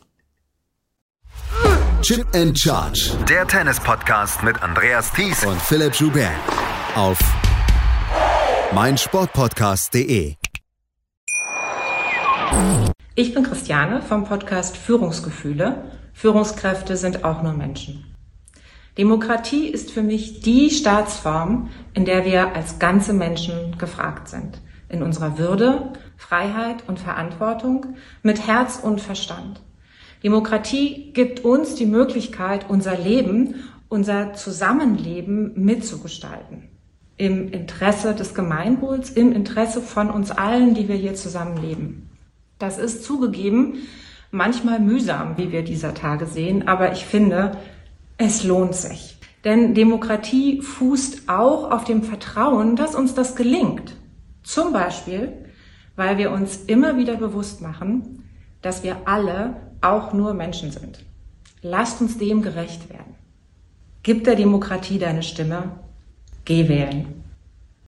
Chip and Charge. Der Tennis-Podcast mit Andreas Thies und Philipp Joubert. Auf meinsportpodcast.de. Ich bin Christiane vom Podcast Führungsgefühle. Führungskräfte sind auch nur Menschen. Demokratie ist für mich die Staatsform, in der wir als ganze Menschen gefragt sind. In unserer Würde, Freiheit und Verantwortung, mit Herz und Verstand. Demokratie gibt uns die Möglichkeit, unser Leben, unser Zusammenleben mitzugestalten. Im Interesse des Gemeinwohls, im Interesse von uns allen, die wir hier zusammenleben. Das ist zugegeben manchmal mühsam, wie wir dieser Tage sehen, aber ich finde, es lohnt sich. Denn Demokratie fußt auch auf dem Vertrauen, dass uns das gelingt. Zum Beispiel, weil wir uns immer wieder bewusst machen, dass wir alle auch nur Menschen sind. Lasst uns dem gerecht werden. Gib der Demokratie deine Stimme. Geh wählen.